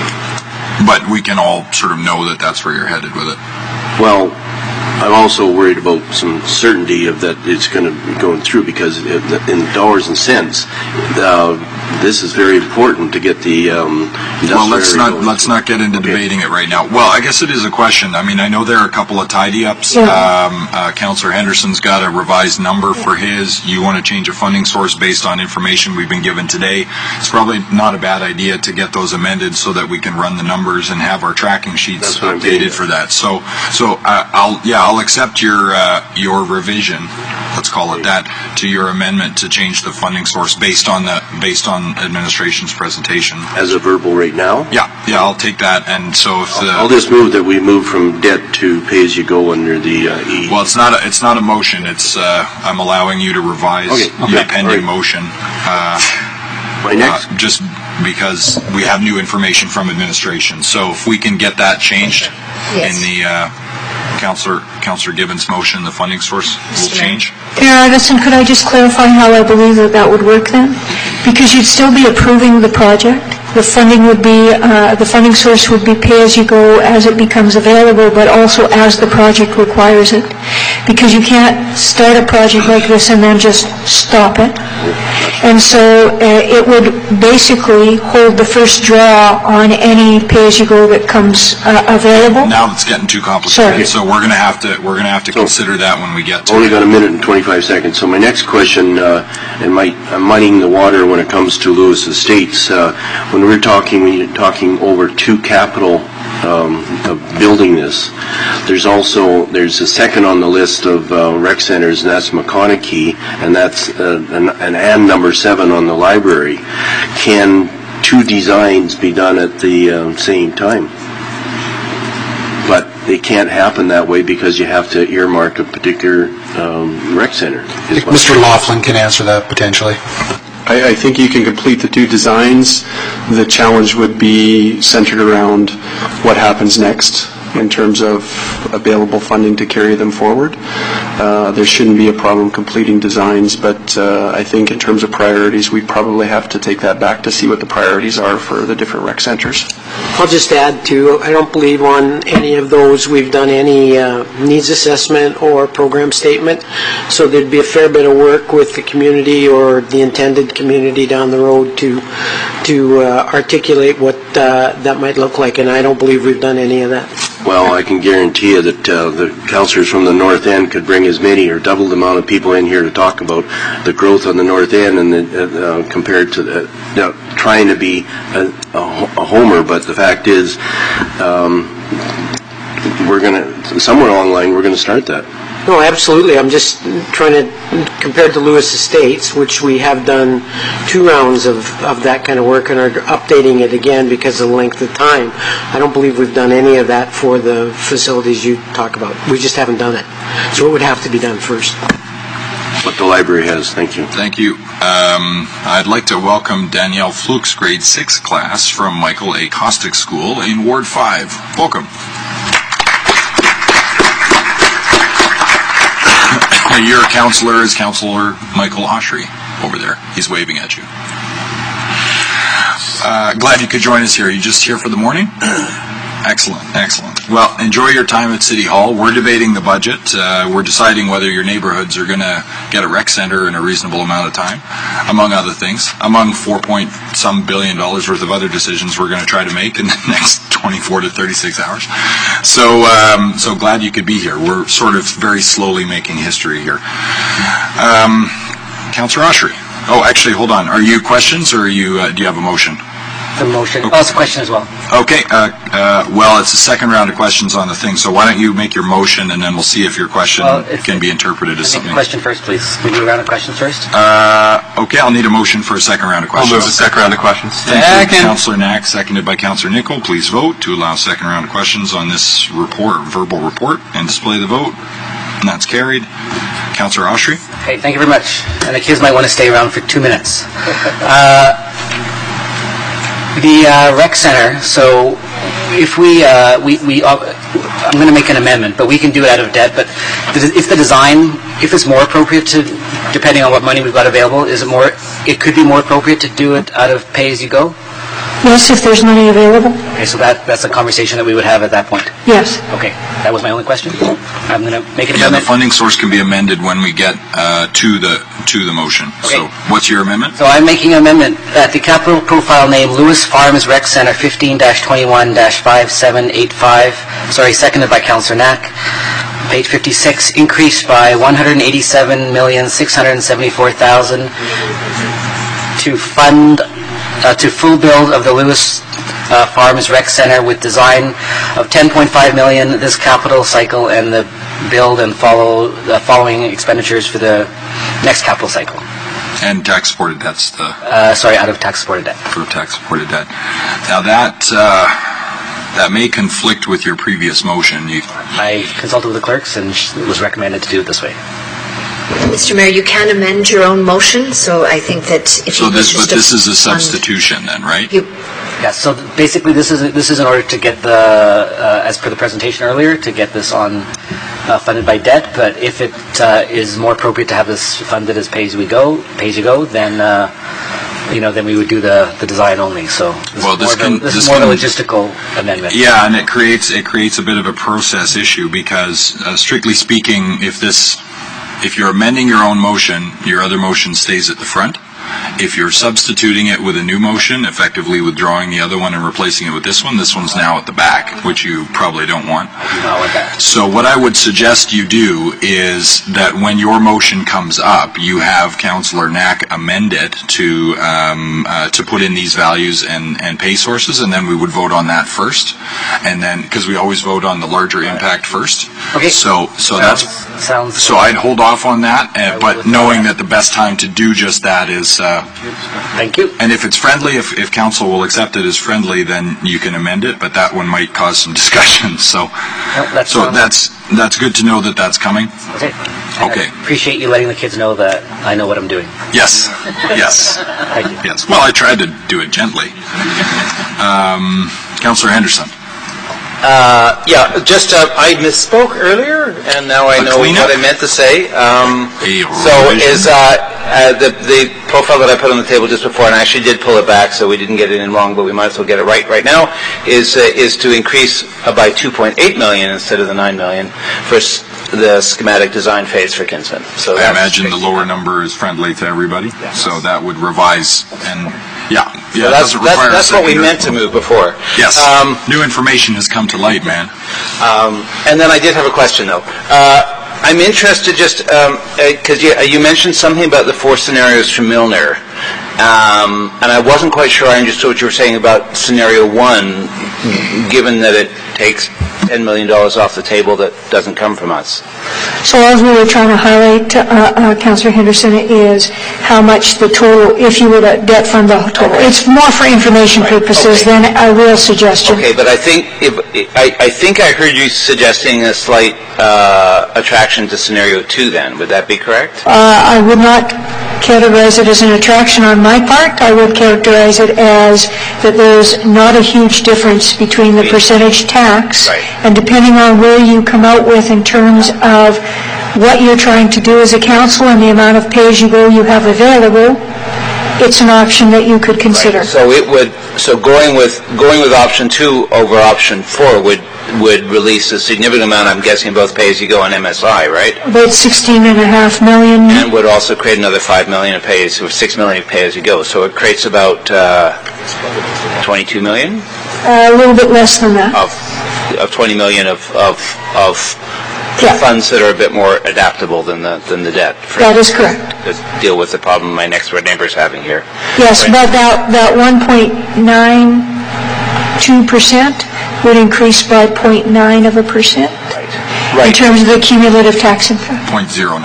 but we can all sort of know that that's where you're headed with it. Well, I'm also worried about some certainty of that it's going to be going through, because in dollars and cents, uh, this is very important to get the um, well, let's not let's not get into okay. debating it right now. Well, I guess it is a question. I mean, I know there are a couple of tidy-ups. Yeah. Um, uh, Councillor Henderson's got a revised number for his. You want to change a funding source based on information we've been given today. It's probably not a bad idea to get those amended so that we can run the numbers and have our tracking sheets updated for that. So, so uh, I'll yeah, I'll accept your uh, your revision. Let's call it that, to your amendment to change the funding source based on the based on administration's presentation. As a verbal right now? Yeah, yeah, I'll take that. And so if the... I'll just move that we move from debt to pay-as-you-go under the uh, E. Well, it's not a, it's not a motion. It's uh, I'm allowing you to revise okay. Okay. the pending right. motion. Uh, My next? Uh, just because we have new information from administration. So if we can get that changed yes. in the... Uh, Councillor, Councillor Gibbons' motion, the funding source will change? Mayor Iveson, could I just clarify how I believe that that would work then? Because you'd still be approving the project. The funding would be, uh, the funding source would be pay-as-you-go as it becomes available, but also as the project requires it. Because you can't start a project like this and then just stop it. And so uh, it would basically hold the first draw on any pay-as-you-go that comes uh, available. Now it's getting too complicated, Sorry. so we're going to have to we're going to have to so consider that when we get to only it. got a minute and twenty-five seconds. So my next question, uh, and my, I'm muddying the water when it comes to Lewis Estates. Uh, when we're talking, we're talking over two capital um, of building this. There's also there's a second on the list of uh, rec centers, and that's McConaughey, and that's uh, an, an and number seven on the library. Can two designs be done at the uh, same time? But they can't happen that way because you have to earmark a particular um, rec center. I think Mister Laughlin can answer that potentially. I, I think you can complete the two designs. The challenge would be centered around what happens next in terms of available funding to carry them forward. Uh, there shouldn't be a problem completing designs, but uh, I think in terms of priorities, we probably have to take that back to see what the priorities are for the different rec centers. I'll just add to, I don't believe on any of those we've done any uh, needs assessment or program statement, so there'd be a fair bit of work with the community or the intended community down the road to to uh, articulate what uh, that might look like, and I don't believe we've done any of that. Well, I can guarantee you that uh, the councillors from the North End could bring as many or double the amount of people in here to talk about the growth on the North End and the, uh, compared to the, you know, trying to be a, a, a homer, but the fact is um, we're going to, somewhere along the line, we're going to start that. No, absolutely. I'm just trying to, compared to Lewis Estates, which we have done two rounds of, of that kind of work and are updating it again because of the length of time. I don't believe we've done any of that for the facilities you talk about. We just haven't done it. So it would have to be done first. What the library has. Thank you. Thank you. Um, I'd like to welcome Danielle Flukes, grade six class from Michael A. Kostick School in Ward five. Welcome. Your counselor is Councillor Michael Oshry over there. He's waving at you. Uh, glad you could join us here. Are you just here for the morning? Excellent, excellent. Well, enjoy your time at City Hall. We're debating the budget. Uh, we're deciding whether your neighborhoods are going to get a rec center in a reasonable amount of time, among other things, among four point some billion dollars worth of other decisions we're going to try to make in the next twenty-four to thirty-six hours. So, um, so glad you could be here. We're sort of very slowly making history here. Um, Councillor Oshry. Oh, actually, hold on. Are you questions or are you? Uh, do you have a motion? The motion. Okay. Oh, it's a question as well. Okay. Uh, uh, well, it's the second round of questions on the thing, so why don't you make your motion, and then we'll see if your question well, can be interpreted as something. Make a question first, please. Can we do a round of questions first? Uh, okay, I'll need a motion for a second round of questions. I'll move the second round of questions. Thank second. you, Councillor Knack, seconded by Councillor Nicol. Please vote to allow second round of questions on this report, verbal report, and display the vote. And that's carried. Councillor Austri? Okay, thank you very much. And the kids might want to stay around for two minutes. Uh, the uh, rec center, so if we, uh, we, we uh, I'm going to make an amendment, but we can do it out of debt, but if the design, if it's more appropriate to, depending on what money we've got available, is it more, it could be more appropriate to do it out of pay-as-you-go? Yes, if there's money available. Okay, so that, that's a conversation that we would have at that point. Yes. Okay, that was my only question. I'm going to make an Yeah, the amendment. funding source can be amended when we get uh, to the to the motion. Okay. So what's your amendment? So I'm making an amendment that the capital profile name Lewis Farms Rec Center fifteen twenty-one five seven eight five, sorry, seconded by Councillor Knack, page fifty-six, increased by one hundred eighty-seven million six hundred seventy-four thousand to fund Uh, to full build of the Lewis uh, Farms Rec Center with design of ten point five million dollars this capital cycle and the build and follow the following expenditures for the next capital cycle. And tax-supported debt's the... Uh, sorry, out of tax-supported debt. For tax-supported debt. Now that, uh, that may conflict with your previous motion. You, I consulted with the clerks and it was recommended to do it this way. Mister Mayor, you can amend your own motion, so I think that if so you this, wish but to this is a fund- substitution then, right? You, Yeah, so th- basically this is this is in order to get the, uh, as per the presentation earlier, to get this on uh, funded by debt, but if it uh, is more appropriate to have this funded as pay-as-we-go, pay-as-you-go, then, uh, you know, then we would do the, the design only, so this Well, is this more, can- of, a, this this is more can- of a logistical amendment. Yeah, and it creates it creates a bit of a process issue because, uh, strictly speaking, if this if you're amending your own motion, your other motion stays at the front. If you're substituting it with a new motion, effectively withdrawing the other one and replacing it with this one, this one's now at the back, which you probably don't want. Not like that. So what I would suggest you do is that when your motion comes up, you have Councillor Knack amend it to um, uh, to put in these values and, and pay sources, and then we would vote on that first, and then because we always vote on the larger impact first. Okay. So so sounds, that's sounds. so I'd hold off on that, uh, but knowing that the best time to do just that is. Uh, Thank you. And if it's friendly, if, if council will accept it as friendly, then you can amend it, but that one might cause some discussion. So, No, that's so fine. that's that's good to know that that's coming. Okay. Okay. I appreciate you letting the kids know that I know what I'm doing. Yes. Yes. Thank you. Yes. Well, I tried to do it gently. Um, Councillor Henderson. Uh, yeah, just, uh, I misspoke earlier, and now I A know cleanup? what I meant to say. Um, A so revision? is, uh, uh, the, the profile that I put on the table just before, and I actually did pull it back, so we didn't get it in wrong, but we might as well get it right right now, is, uh, is to increase uh, by two point eight million instead of the nine million for s- the schematic design phase for Kinsman. So I that's imagine the lower number is friendly to everybody, so that would revise and, yeah. Yeah, So it that's, doesn't that's, require a that's what we seconder. meant to move before. Yes. Um, New information has come to light, man. Um, and then I did have a question, though. Uh, I'm interested just, because you, you mentioned something about the four scenarios from Milner, um, and I wasn't quite sure I understood what you were saying about scenario one, given that it takes ten million dollars off the table that doesn't come from us. So all we were trying to highlight, uh, uh, Councillor Henderson, is how much the total, if you were to debt fund the total. It's more for information purposes okay. than a real suggestion. Okay, but I think if, I, I think I heard you suggesting a slight uh, attraction to scenario two. Then would that be correct? Uh, I would not categorize it as an attraction on my part. I would characterize it as that there's not a huge difference between the percentage tax, Right. and depending on where you come out with in terms of what you're trying to do as a council and the amount of pay-as-you-go you have available, it's an option that you could consider. So it would, so going with, going with option two over option four would, would release a significant amount, I'm guessing, both pay-as-you-go and M S I, right? About sixteen and a half million. And would also create another five million of pay, or six million of pay-as-you-go. So it creates about uh, twenty-two million Uh, a little bit less than that. of, of twenty million of, of, of Yeah. funds that are a bit more adaptable than the, than the debt. for- That is correct. To deal with the problem my next door neighbor's having here. Yes, Right. but that, that one point nine two percent would increase by zero point nine of a percent in Right. terms of the cumulative tax impact. point zero nine.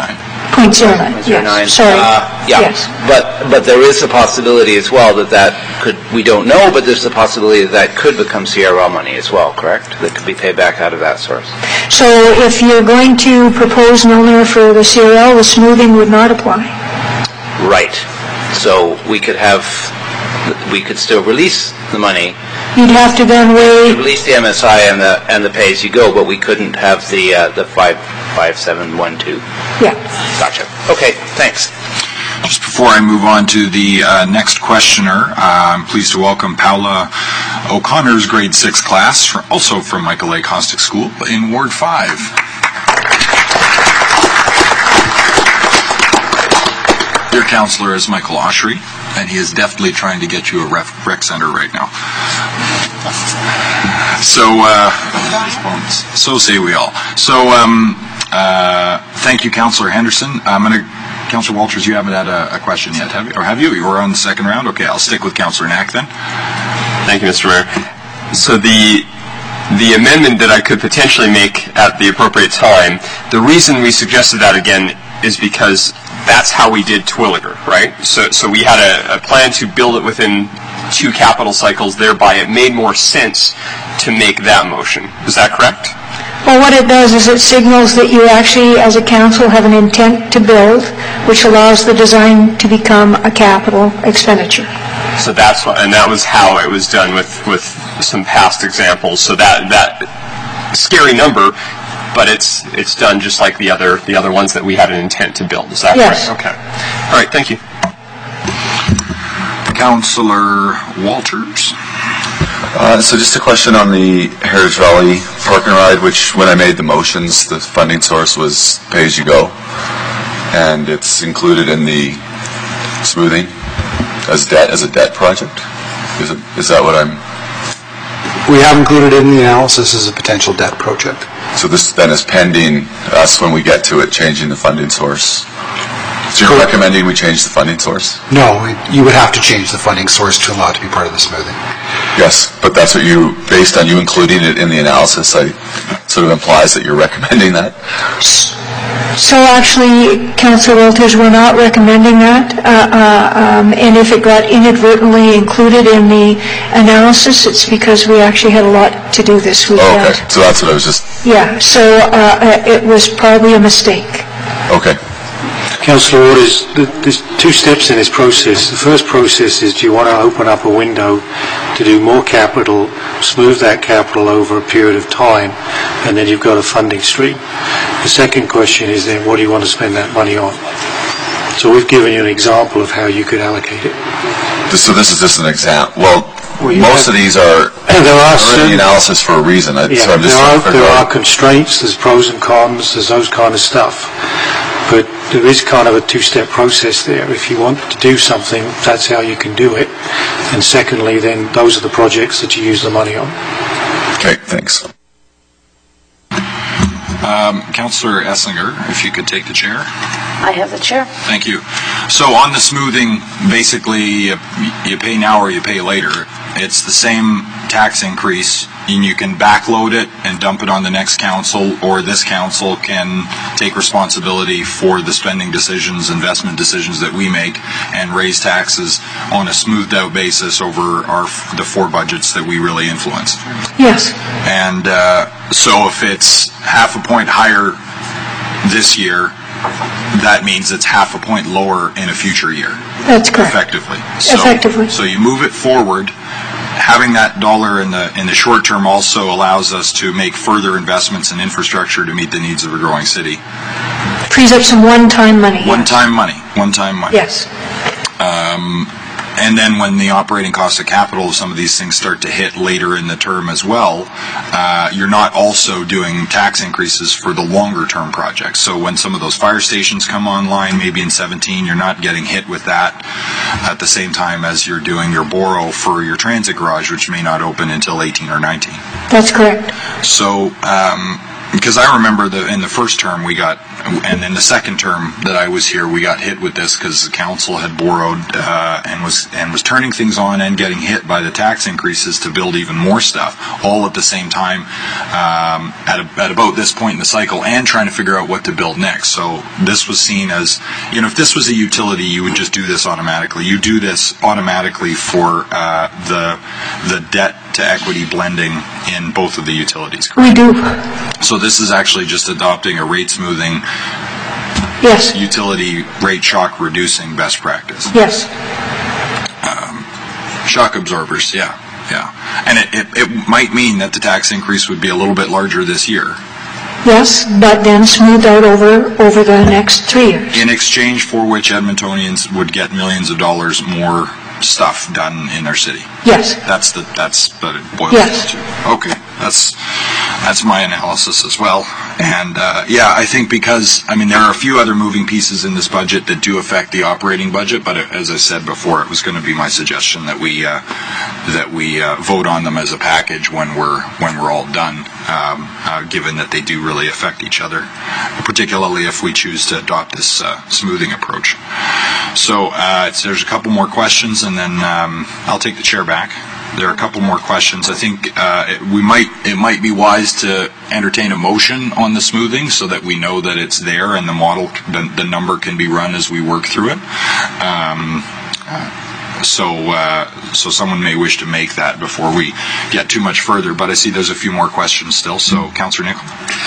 Point zero nine, zero nine. yes, sorry. Uh, yeah. Yes. But but there is a possibility as well that that could, we don't know, but there's a possibility that that could become C R L money as well, correct? That could be paid back out of that source. So if you're going to propose Milner for the C R L, the smoothing would not apply? Right. So we could have, we could still release the money. You'd have to then weigh... Release the M S I and the and the pay-as-you-go, but we couldn't have the uh, the five five seven one two. Yeah. Gotcha. Okay. Thanks. Just before I move on to the uh, next questioner, uh, I'm pleased to welcome Paula O'Connor's grade six class, from, also from Michael Lake Caustic School in Ward five. Your counselor is Michael Oshry, and he is definitely trying to get you a ref, rec center right now. So, uh, so say we all. So, um, uh, thank you, Councillor Henderson. I'm going to, Councillor Walters, you haven't had a, a question yet, have you? Or have you? You were on the second round? Okay, I'll stick with Councillor Knack then. Thank you, Mister Mayor. So the the amendment that I could potentially make at the appropriate time, the reason we suggested that again is because that's how we did Twilliger, right? So so we had a, a plan to build it within two capital cycles, thereby it made more sense to make that motion. Is that correct? Well, what it does is it signals that you actually, as a council, have an intent to build, which allows the design to become a capital expenditure. So that's what, and that was how it was done with, with some past examples. So that that scary number, but it's it's done just like the other the other ones that we had an intent to build. Is that yes. correct? Okay. All right. Thank you. Councillor Walters. Uh, so just a question on the Heritage Valley Park and Ride, which when I made the motions, the funding source was pay-as-you-go, and it's included in the smoothing as debt, as a debt project. Is it, is that what I'm... We have included it in the analysis as a potential debt project. So this then is pending us when we get to it, changing the funding source. So you're recommending we change the funding source? No, you would have to change the funding source to allow it to be part of the smoothing. Yes, but that's what you, based on you including it in the analysis, I sort of implies that you're recommending that. So actually, Councillor Walters, we're not recommending that, uh, uh, um, and if it got inadvertently included in the analysis, it's because we actually had a lot to do this weekend. Oh, okay, so that's what I was just... Yeah, so uh, it was probably a mistake. Okay. Councillor Waters, there's two steps in this process. The first process is, do you want to open up a window to do more capital, smooth that capital over a period of time, and then you've got a funding stream. The second question is then, what do you want to spend that money on? So we've given you an example of how you could allocate it. So this is just an example. Well, well most of these are, there are in the analysis for a reason. I, yeah, so I'm just there, are, there out. are constraints, there's pros and cons, there's those kind of stuff. But there is kind of a two-step process there. If you want to do something, that's how you can do it. And secondly, then those are the projects that you use the money on. Okay, thanks. Um, Councillor Essinger, if you could take the chair. I have the chair. Thank you. So on the smoothing, basically, you, you pay now or you pay later. It's the same tax increase, and you can backload it and dump it on the next council, or this council can take responsibility for the spending decisions, investment decisions that we make, and raise taxes on a smoothed out basis over our the four budgets that we really influence. Yes. And uh, so if it's half a point higher this year, that means it's half a point lower in a future year. That's correct. Effectively. So, Effectively. So you move it forward. Having that dollar in the in the short term also allows us to make further investments in infrastructure to meet the needs of a growing city. Frees up some one-time money. One-time money. One-time money. Yes. Um, and then when the operating cost of capital, some of these things start to hit later in the term as well, uh, you're not also doing tax increases for the longer term projects. So when some of those fire stations come online, maybe in seventeen, you're not getting hit with that at the same time as you're doing your borrow for your transit garage, which may not open until eighteen or nineteen. That's correct. So um, because I remember the in the first term we got, and in the second term that I was here, we got hit with this because the council had borrowed uh, and was and was turning things on and getting hit by the tax increases to build even more stuff, all at the same time, um, at, a, at about this point in the cycle, and trying to figure out what to build next. So this was seen as, you know, if this was a utility, you would just do this automatically. You do this automatically for uh, the the debt to equity blending in both of the utilities. We do. So this is actually just adopting a rate smoothing, yes, utility rate shock reducing best practice. Yes. Um, shock absorbers, yeah, yeah. And it, it, it might mean that the tax increase would be a little bit larger this year. Yes, but then smoothed out over over the next three years. In exchange for which Edmontonians would get millions of dollars more stuff done in their city. Yes. That's the that's what it boils yes. down to. Okay, that's that's my analysis as well. And uh, yeah, I think because I mean there are a few other moving pieces in this budget that do affect the operating budget, but it, as I said before, it was going to be my suggestion that we uh, that we uh, vote on them as a package when we're when we're all done, um, uh, given that they do really affect each other, particularly if we choose to adopt this uh, smoothing approach. So uh, there's a couple more questions, and then um, I'll take the chair back. There are a couple more questions. I think uh, it, we might it might be wise to entertain a motion on the smoothing so that we know that it's there and the model, the, the number can be run as we work through it. Um, uh, so uh, so someone may wish to make that before we get too much further. But I see there's a few more questions still. So, Councillor Nicol.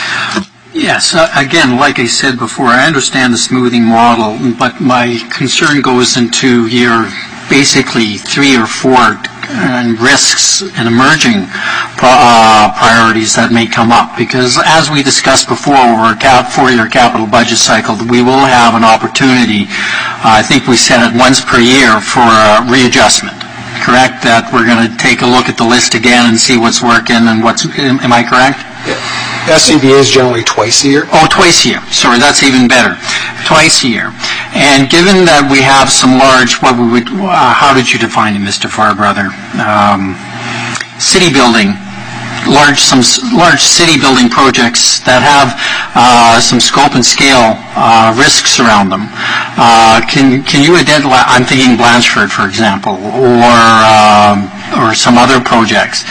Yes, uh, again, like I said before, I understand the smoothing model, but my concern goes into your basically three or four and risks and emerging uh, priorities that may come up. Because as we discussed before, over a cap, four-year capital budget cycle, we will have an opportunity, uh, I think we said it once per year, for a readjustment. Correct? That we're going to take a look at the list again and see what's working and what's, am I correct? S C B A is generally twice a year. Oh, twice a year. Sorry, that's even better. Twice a year. And given that we have some large, what we would, uh, how did you define it, Mister Farbrother? Um, city building, large, some s- large city building projects that have uh, some scope and scale uh, risks around them. Uh, can can you identify? I'm thinking Blanchford, for example, or um, or some other projects.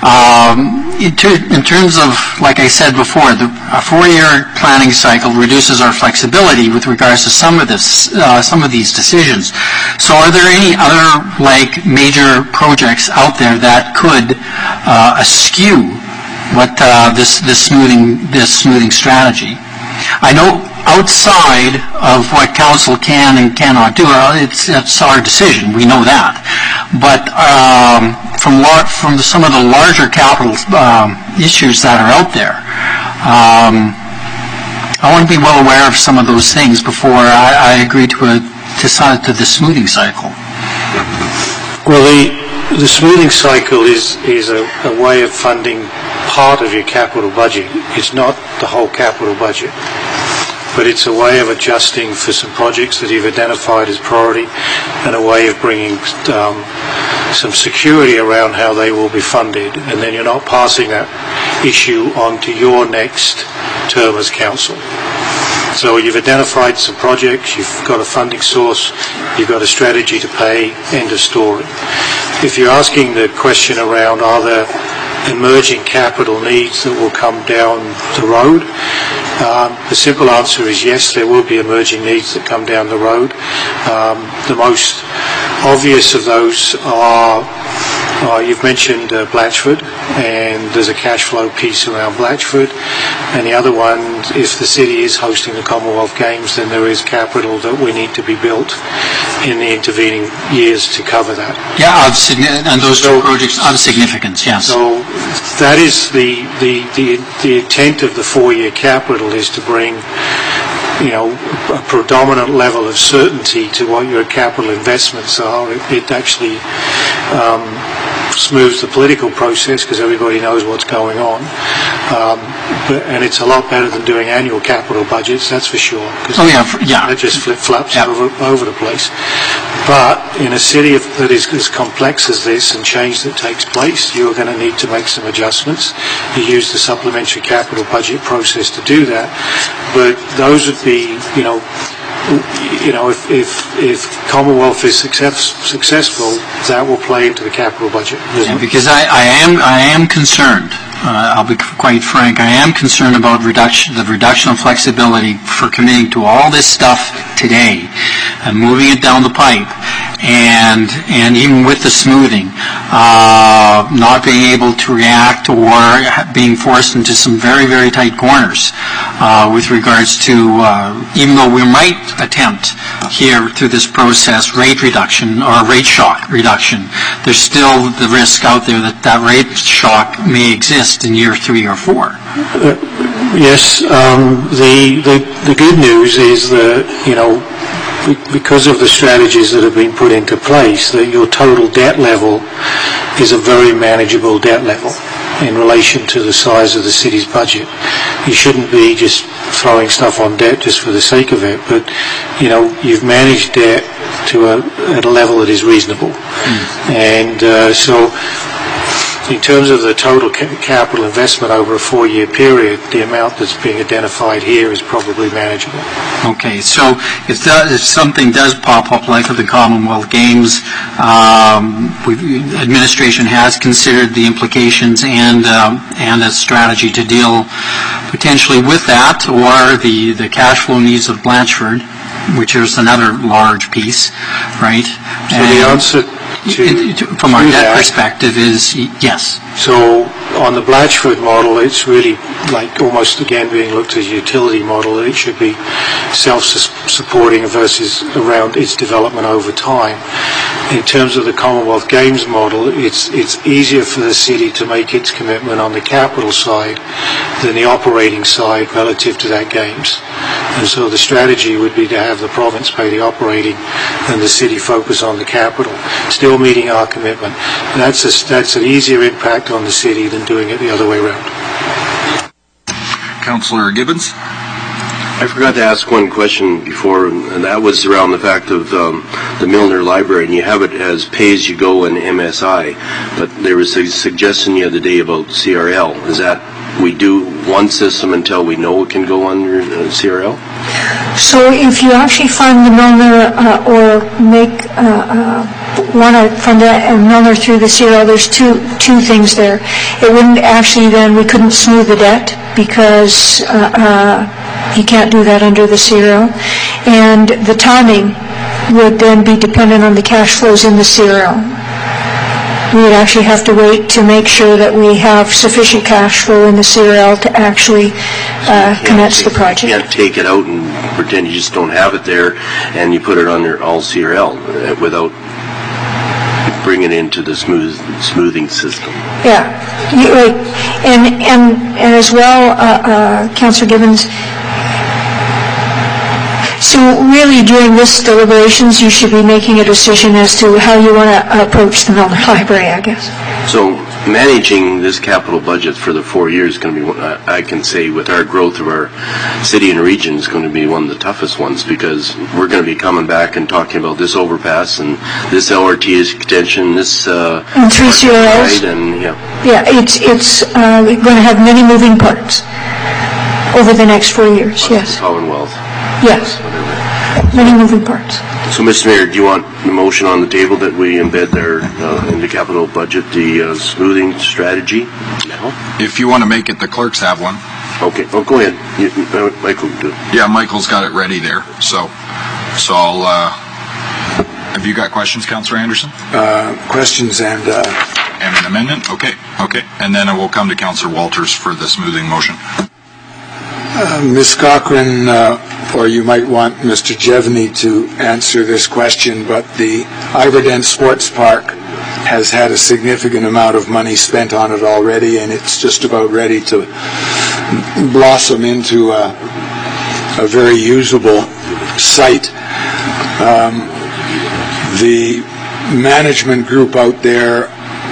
Um, in, ter- in terms of, like I said before, the a four-year planning cycle reduces our flexibility with regards to some of this, uh, some of these decisions. So, are there any other like major projects out there that could uh, eschew what uh, this this smoothing this smoothing strategy? I know outside of what council can and cannot do, it's, it's our decision. We know that. But um, from lar- from the, some of the larger capital um, issues that are out there, um, I want to be well aware of some of those things before I, I agree to a to, to the smoothing cycle. Well, the the smoothing cycle is is a, a way of funding part of your capital budget. It's not the whole capital budget, but it's a way of adjusting for some projects that you've identified as priority and a way of bringing um, some security around how they will be funded, and then you're not passing that issue on to your next term as council. So you've identified some projects, you've got a funding source, you've got a strategy to pay, end of story. If you're asking the question around are there emerging capital needs that will come down the road, um, the simple answer is yes, there will be emerging needs that come down the road. Um, the most obvious of those are, uh, you've mentioned uh, Blatchford, and there's a cash flow piece around Blatchford, and the other one, if the city is hosting the Commonwealth Games, then there is capital that we need to be built in the intervening years to cover that. Yeah, of signi- and those so, two projects of significance, yes. So that is the, the, the, the intent of the four-year capital, is to bring, you know, a predominant level of certainty to what your capital investments are. It, it actually um, smooths the political process because everybody knows what's going on. Um, but, and it's a lot better than doing annual capital budgets, that's for sure. Oh, yeah, for, yeah. It just flip-flops yeah. over, over the place. But in a city of, that is as complex as this and change that takes place, you're going to need to make some adjustments. You use the supplementary capital budget process to do that. But those would be, you know, you know, if, if, if Commonwealth is success, successful, that will play into the capital budget. Yeah, because I, I am I am concerned. Uh, I'll be quite frank. I am concerned about reduction, the reduction of flexibility for committing to all this stuff today and moving it down the pipe, and and even with the smoothing, uh, not being able to react or being forced into some very very tight corners uh, with regards to uh, even though we might attempt here through this process rate reduction or rate shock reduction, there's still the risk out there that that rate shock may exist in year three or four. Uh, yes, um, the, the the good news is that, you know, because of the strategies that have been put into place, that your total debt level is a very manageable debt level in relation to the size of the city's budget. You shouldn't be just throwing stuff on debt just for the sake of it, but, you know, you've managed debt to a, at a level that is reasonable. Mm. And uh, so in terms of the total ca- capital investment over a four-year period, the amount that's being identified here is probably manageable. Okay, so if, that, if something does pop up like the Commonwealth Games, um, administration has considered the implications and um, and a strategy to deal potentially with that, or the, the cash flow needs of Blanchford, which is another large piece, right? So and the answer to, to, from our debt perspective is yes. So on the Blanchford model, it's really like almost again being looked at as a utility model. It should be self-supporting versus around its development over time. In terms of the Commonwealth Games model, it's it's easier for the city to make its commitment on the capital side than the operating side relative to that games. And so the strategy would be to have the province pay the operating and the city focus on the capital, still meeting our commitment. That's a, that's an easier impact on the city than doing it the other way around. Councillor Gibbons? I forgot to ask one question before, and that was around the fact of um, the Milner Library, and you have it as pay-as-you-go and M S I, but there was a suggestion the other day about C R L. Is that we do one system until we know it can go under uh, C R L? So if you actually fund the Milner uh, or make uh, uh, want to fund that and Milner through the C R L, there's two two things there. It wouldn't actually then, we couldn't smooth the debt because uh, uh, you can't do that under the C R L. And the timing would then be dependent on the cash flows in the C R L. We would actually have to wait to make sure that we have sufficient cash flow in the C R L to actually uh, commence the project. You can't take it out and pretend you just don't have it there and you put it under all C R L without bringing it into the smooth smoothing system. Yeah, you, like, and, and and as well, uh, uh, Councillor Gibbons. So really, during this deliberations, you should be making a decision as to how you want to approach the Milner Library, I guess. So managing this capital budget for the four years is going to be, I can say, with our growth of our city and region, is going to be one of the toughest ones, because we're going to be coming back and talking about this overpass and this L R T extension, this uh, and three C R Ls. And yeah, yeah, it's it's uh, going to have many moving parts over the next four years. Plus yes. The Commonwealth. Yes. Many moving parts. So, Mister Mayor, do you want the motion on the table that we embed there uh, in the capital budget the uh, smoothing strategy? No. If you want to make it, the clerks have one. Okay. Oh, go ahead. You, uh, Michael, do it. Yeah, Michael's got it ready there. So, so I'll. Uh, have you got questions, Councillor Anderson? Uh, questions and. Uh, and an amendment. Okay. Okay. And then we'll come to Councillor Walters for the smoothing motion. Uh, Miz Cochran, uh, or you might want Mister Jevney to answer this question, but the Iverdent Sports Park has had a significant amount of money spent on it already, and it's just about ready to blossom into a, a very usable site. Um, the management group out there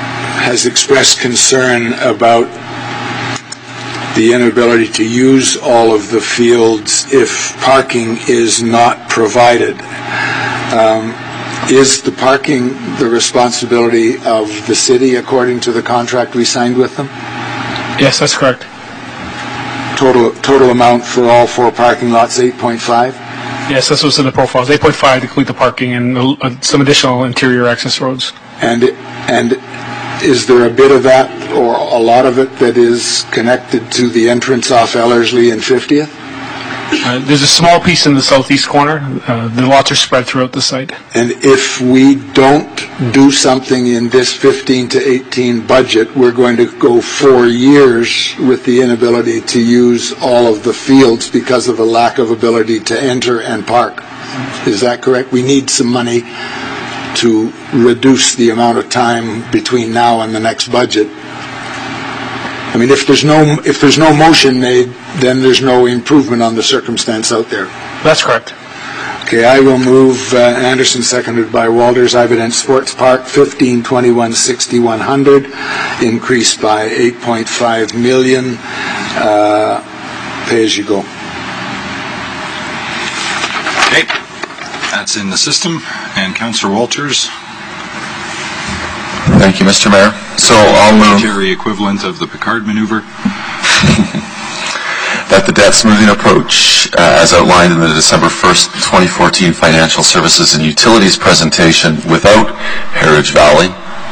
has expressed concern about the inability to use all of the fields if parking is not provided. Um, is the parking the responsibility of the city according to the contract we signed with them? Yes, that's correct. Total total amount for all four parking lots, eight point five? Yes, that's what's in the profiles. eight point five to complete the parking and uh, some additional interior access roads. And and is there a bit of that, or a lot of it, that is connected to the entrance off Ellerslie and fiftieth? Uh, there's a small piece in the southeast corner. Uh, the lots are spread throughout the site. And if we don't do something in this fifteen to eighteen budget, we're going to go four years with the inability to use all of the fields because of a lack of ability to enter and park. Is that correct? We need some money to reduce the amount of time between now and the next budget. I mean, if there's no if there's no motion made, then there's no improvement on the circumstance out there. That's correct. Okay, I will move uh, Anderson, seconded by Walters, Ivident Sports Park, fifteen twenty-one sixty-one hundred, increased by eight point five million, uh, pay as you go. Okay, that's in the system. And Councillor Walters. Thank you, Mister Mayor. So I'll move Military equivalent of the Picard maneuver. that the debt smoothing approach, uh, as outlined in the December first, twenty fourteen Financial Services and Utilities presentation without Heritage Valley,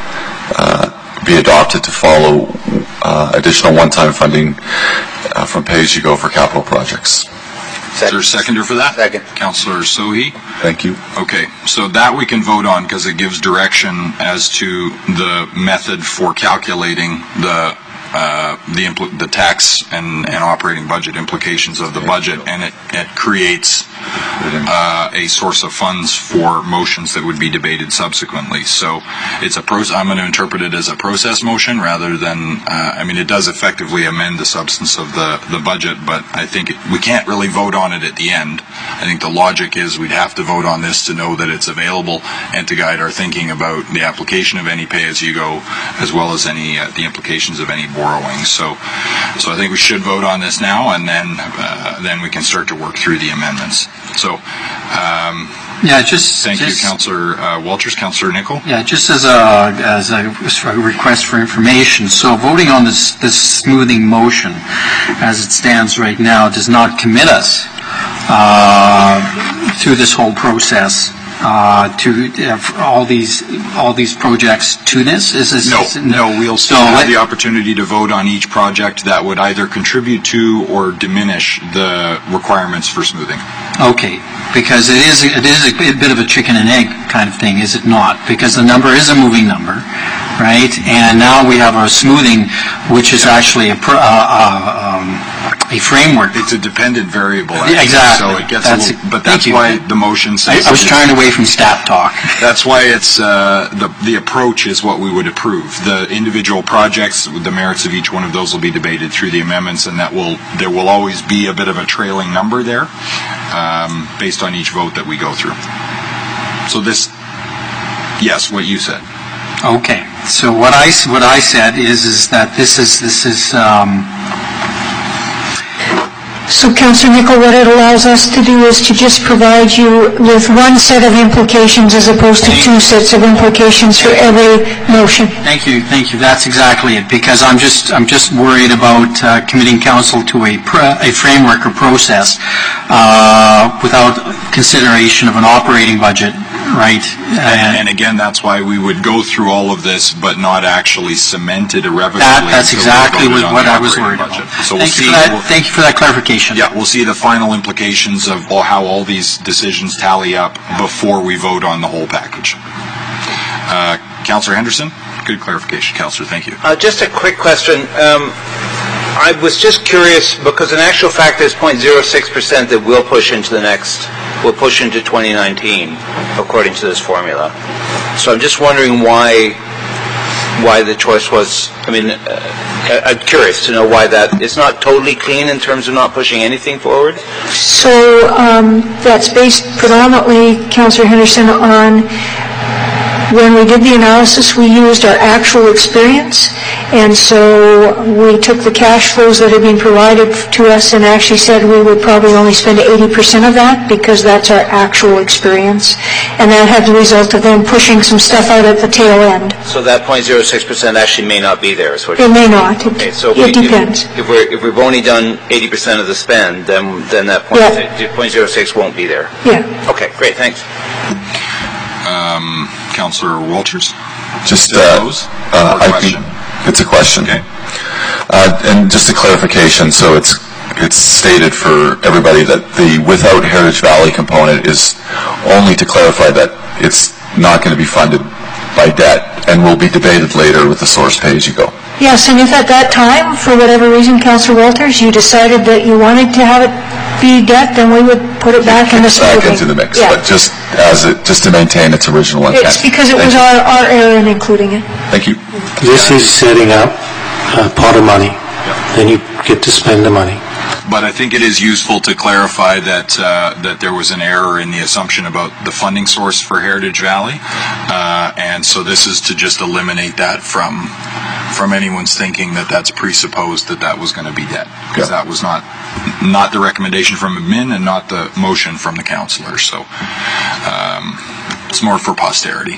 uh, be adopted to follow uh, additional one-time funding uh, from pay-as-you-go for capital projects. Is there a seconder for that? Second. Councillor Sohi? Thank you. Okay, so that we can vote on because it gives direction as to the method for calculating the uh, the, impl- the tax and, and operating budget implications of the budget, and it, it creates uh, a source of funds for motions that would be debated subsequently. So it's a pro- I'm going to interpret it as a process motion rather than, uh, I mean, it does effectively amend the substance of the, the budget, but I think it, we can't really vote on it at the end. I think the logic is we'd have to vote on this to know that it's available and to guide our thinking about the application of any pay-as-you-go as well as any uh, the implications of any borrowing. So, so I think we should vote on this now, and then uh, then we can start to work through the amendments. So, um, yeah, just thank just, you, Councillor uh, Walters. Councillor Nicol. Yeah, just as a as a request for information. So, voting on this this smoothing motion, as it stands right now, does not commit us uh, through this whole process. Uh, to uh, all these all these projects to this? Is this no, is, no. We'll still so have let, the opportunity to vote on each project that would either contribute to or diminish the requirements for smoothing. Okay, because it is it is a bit of a chicken and egg kind of thing, is it not? Because the number is a moving number, right? And now we have a smoothing, which is actually a uh, uh, um, a framework. It's a dependent variable. Yeah, exactly. So it gets that's a little, but that's why the motion says. I, I was trying away from staff talk. That's why it's uh, the the approach is what we would approve. The individual projects, the merits of each one of those will be debated through the amendments, and that will there will always be a bit of a trailing number there, um, based on each vote that we go through. So this, yes, what you said. Okay. So what I what I said is is that this is this is. Um, So, Councillor Nicol, what it allows us to do is to just provide you with one set of implications as opposed to two sets of implications for every motion. Thank you, thank you. That's exactly it. Because I'm just I'm just worried about uh, committing council to a pr- a framework or process uh, without consideration of an operating budget. Right. And, and again, that's why we would go through all of this, but not actually cement it irrevocably. That, that's exactly what, what I was worried budget. about. So thank, we'll see, you for that, we'll, thank you for that clarification. Yeah, we'll see the final implications of all, how all these decisions tally up before we vote on the whole package. Uh, Councillor Henderson? Good clarification, Councillor. Thank you. Uh, just a quick question. Um, I was just curious, because in actual fact there's zero point zero six percent that will push into the next, will push into twenty nineteen, according to this formula. So I'm just wondering why why the choice was, I mean, uh, I'm curious to know why that, it's not totally clean in terms of not pushing anything forward? So um, that's based predominantly, Councillor Henderson, on when we did the analysis, we used our actual experience, and so we took the cash flows that had been provided to us and actually said we would probably only spend eighty percent of that because that's our actual experience. And that had the result of them pushing some stuff out at the tail end. So that zero point zero six percent actually may not be there, is what It you're may saying. not. It, Okay, so if it we- if- depends. If we're, if we've only done eighty percent of the spend, then, then that point, Yeah. zero point zero six won't be there. Yeah. Okay, great, thanks. Um, Councillor Walters? Just, Still uh, close? uh, Or I question? think it's a question. Okay. Uh, and just a clarification, so it's it's stated for everybody that the without Heritage Valley component is only to clarify that it's not going to be funded by debt and will be debated later with the source pay-as-you-go. Yes, and if at that time, for whatever reason, Councillor Walters, you decided that you wanted to have it be debt, then we would put it back in the Back smoothing. into the mix, Yeah. but just as it, just to maintain its original intent. It's because it Thank was you. our, our error in including it. Thank you. This is setting up a pot of money, then you get to spend the money. But I think it is useful to clarify that uh, that there was an error in the assumption about the funding source for Heritage Valley, uh, and so this is to just eliminate that from from anyone's thinking that that's presupposed that that was going to be debt, because that was not not the recommendation from admin and not the motion from the councillor. So um, it's more for posterity.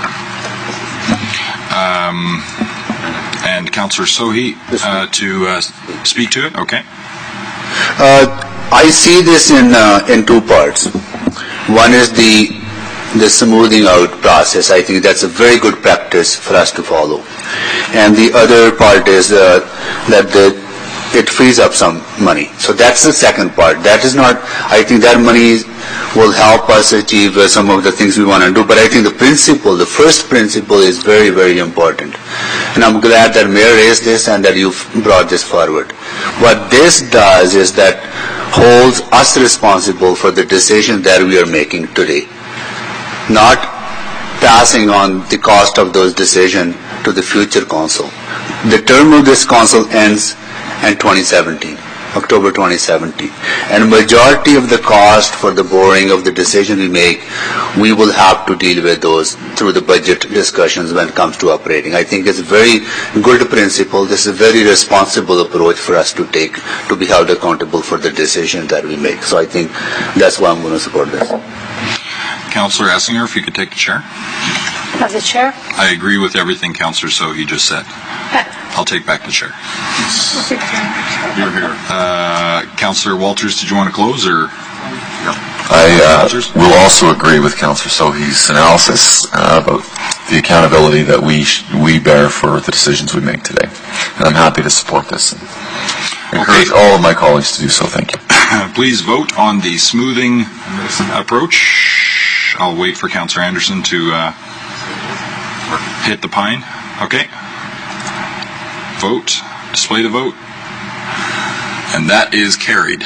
Um, and Councillor Sohi uh, to uh, speak to it. Okay. Uh, I see this in uh, in two parts. One is the the smoothing out process. I think that's a very good practice for us to follow. And the other part is uh, that the it frees up some money. So that's the second part. That is not, I think that money will help us achieve uh, some of the things we want to do. But I think the principle, the first principle is very, very important. And I'm glad that Mayor raised this and that you've brought this forward. What this does is that holds us responsible for the decision that we are making today, not passing on the cost of those decisions to the future council. The term of this council ends in twenty seventeen, October twenty seventeen. And majority of the cost for the boring of the decision we make, we will have to deal with those through the budget discussions when it comes to operating. I think it's a very good principle. This is a very responsible approach for us to take to be held accountable for the decision that we make. So I think that's why I'm going to support this. Councillor Essinger, if you could take the chair. Of the chair? I agree with everything Councillor Sohi just said. I'll take back the chair. You're here. Uh, Councillor Walters, did you want to close, or? I uh, will also agree with Councillor Sohi's analysis uh, about the accountability that we sh- we bear for the decisions we make today. And I'm happy to support this and encourage Okay. all of my colleagues to do so. Thank you. Please vote on the smoothing approach. I'll wait for Councillor Anderson to uh, hit the pine. Okay. Vote. Display the vote. And that is carried.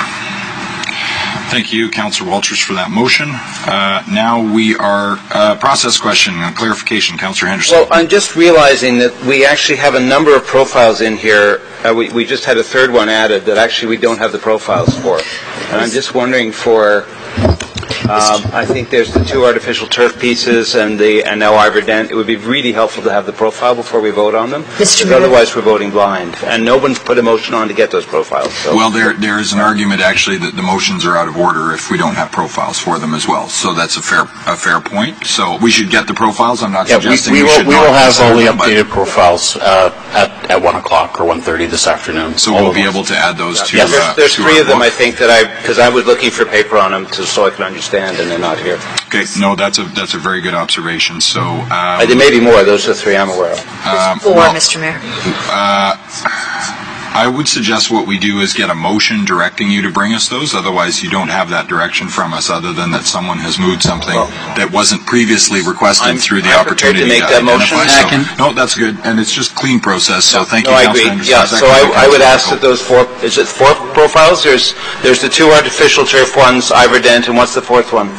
Thank you, Councillor Walters, for that motion. Uh, now we are, uh, process question, uh, clarification, Councillor Henderson. Well, I'm just realizing that we actually have a number of profiles in here. Uh, we, we just had a third one added that actually we don't have the profiles for. And I'm just wondering for, um, I think there's the two artificial turf pieces and the and now Ivor Dent. It would be really helpful to have the profile before we vote on them. Mister Because Mayor. otherwise we're voting blind. And no one's put a motion on to get those profiles. So. Well, there there is an argument actually that the motions are out of order if we don't have profiles for them as well. So that's a fair a fair point. So we should get the profiles. I'm not Yeah, we, suggesting we we, will, should we not will have consider all the them, but- updated profiles uh, at, at one o'clock or one thirty this afternoon. So All we'll of be them. able to add those to. Yes, uh, there's, there's to three our of them, book. I think, that I, because I was looking for paper on them to, so I could understand, and they're not here. Okay, no, that's a that's a very good observation. So um, Uh, there may be more. Those are the three I'm aware of. um, Four, well, Mister Mayor. Uh, I would suggest what we do is get a motion directing you to bring us those. Otherwise, you don't have that direction from us, other than that someone has moved something that wasn't previously requested I'm- through the I'm prepared opportunity to make that motion. identify. So- Second. No, that's good, and it's just clean process. So thank No, you, I Councillor agree. Anderson. Yeah, Second so by I, I would Councillor ask that those four, is it four profiles? There's, there's the two artificial turf ones, Ivor Dent, and what's the fourth one?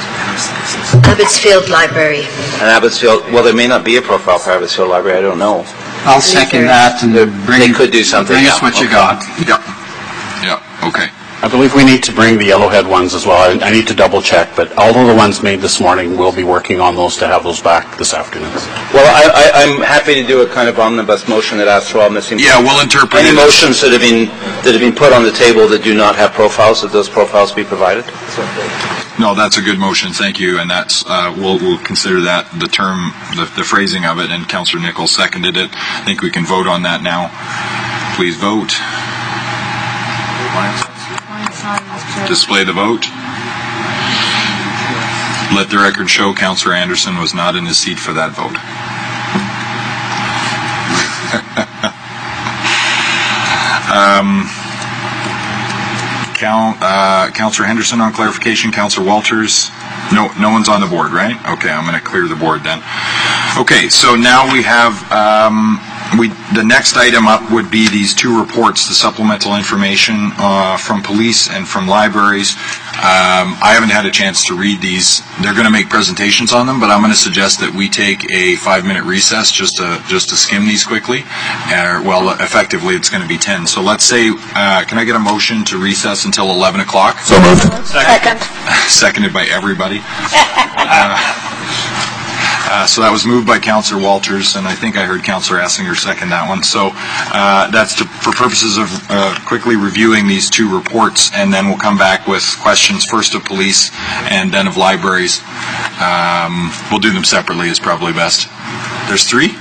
Abbotsfield Library. And Abbotsfield, well, there may not be a profile for Abbotsfield Library, I don't know. I'll second that and bring, They could do something. bring us yeah, what you okay. got. Yeah, yeah, okay. I believe we need to bring the Yellowhead ones as well. I, I need to double check, but although the ones made this morning, we'll be working on those to have those back this afternoon. Well, I, I, I'm happy to do a kind of omnibus motion that asks for all missing. Yeah, we'll interpret any it. motions that have been that have been put on the table that do not have profiles. That those profiles be provided. No, that's a good motion. Thank you, and that's uh, we'll we'll consider that the term, the, the phrasing of it. And Councillor Nichols seconded it. I think we can vote on that now. Please vote. Display the vote. Let the record show Councillor Anderson was not in his seat for that vote. um, Cal, uh, Councillor Henderson on clarification. Councillor Walters. No, no one's on the board, right? Okay, I'm going to clear the board then. Okay, so now we have. Um, We, the next item up would be these two reports, the supplemental information uh, from police and from libraries. Um, I haven't had a chance to read these. They're going to make presentations on them, but I'm going to suggest that we take a five-minute recess just to just to skim these quickly. Uh, well, effectively, it's going to be ten. So let's say, uh, can I get a motion to recess until eleven o'clock? So moved. Second. Seconded by everybody. Uh, Uh, so that was moved by Councillor Walters, and I think I heard Councillor Essinger second that one. So uh, that's to, for purposes of uh, quickly reviewing these two reports, and then we'll come back with questions first of police and then of libraries. Um, we'll do them separately is probably best. There's three?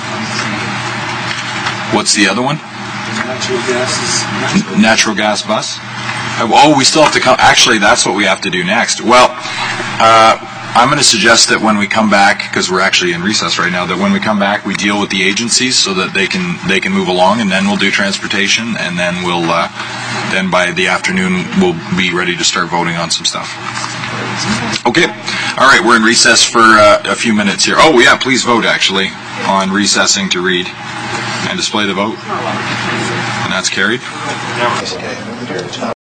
What's the other one? Natural gas. N- natural gas bus? Oh, we still have to come. Actually, that's what we have to do next. Well, uh, I'm going to suggest that when we come back, because we're actually in recess right now, that when we come back, we deal with the agencies so that they can they can move along, and then we'll do transportation, and then we'll uh, then by the afternoon we'll be ready to start voting on some stuff. Okay. All right, we're in recess for uh, a few minutes here. Oh yeah, please vote actually on recessing to read and display the vote, and that's carried.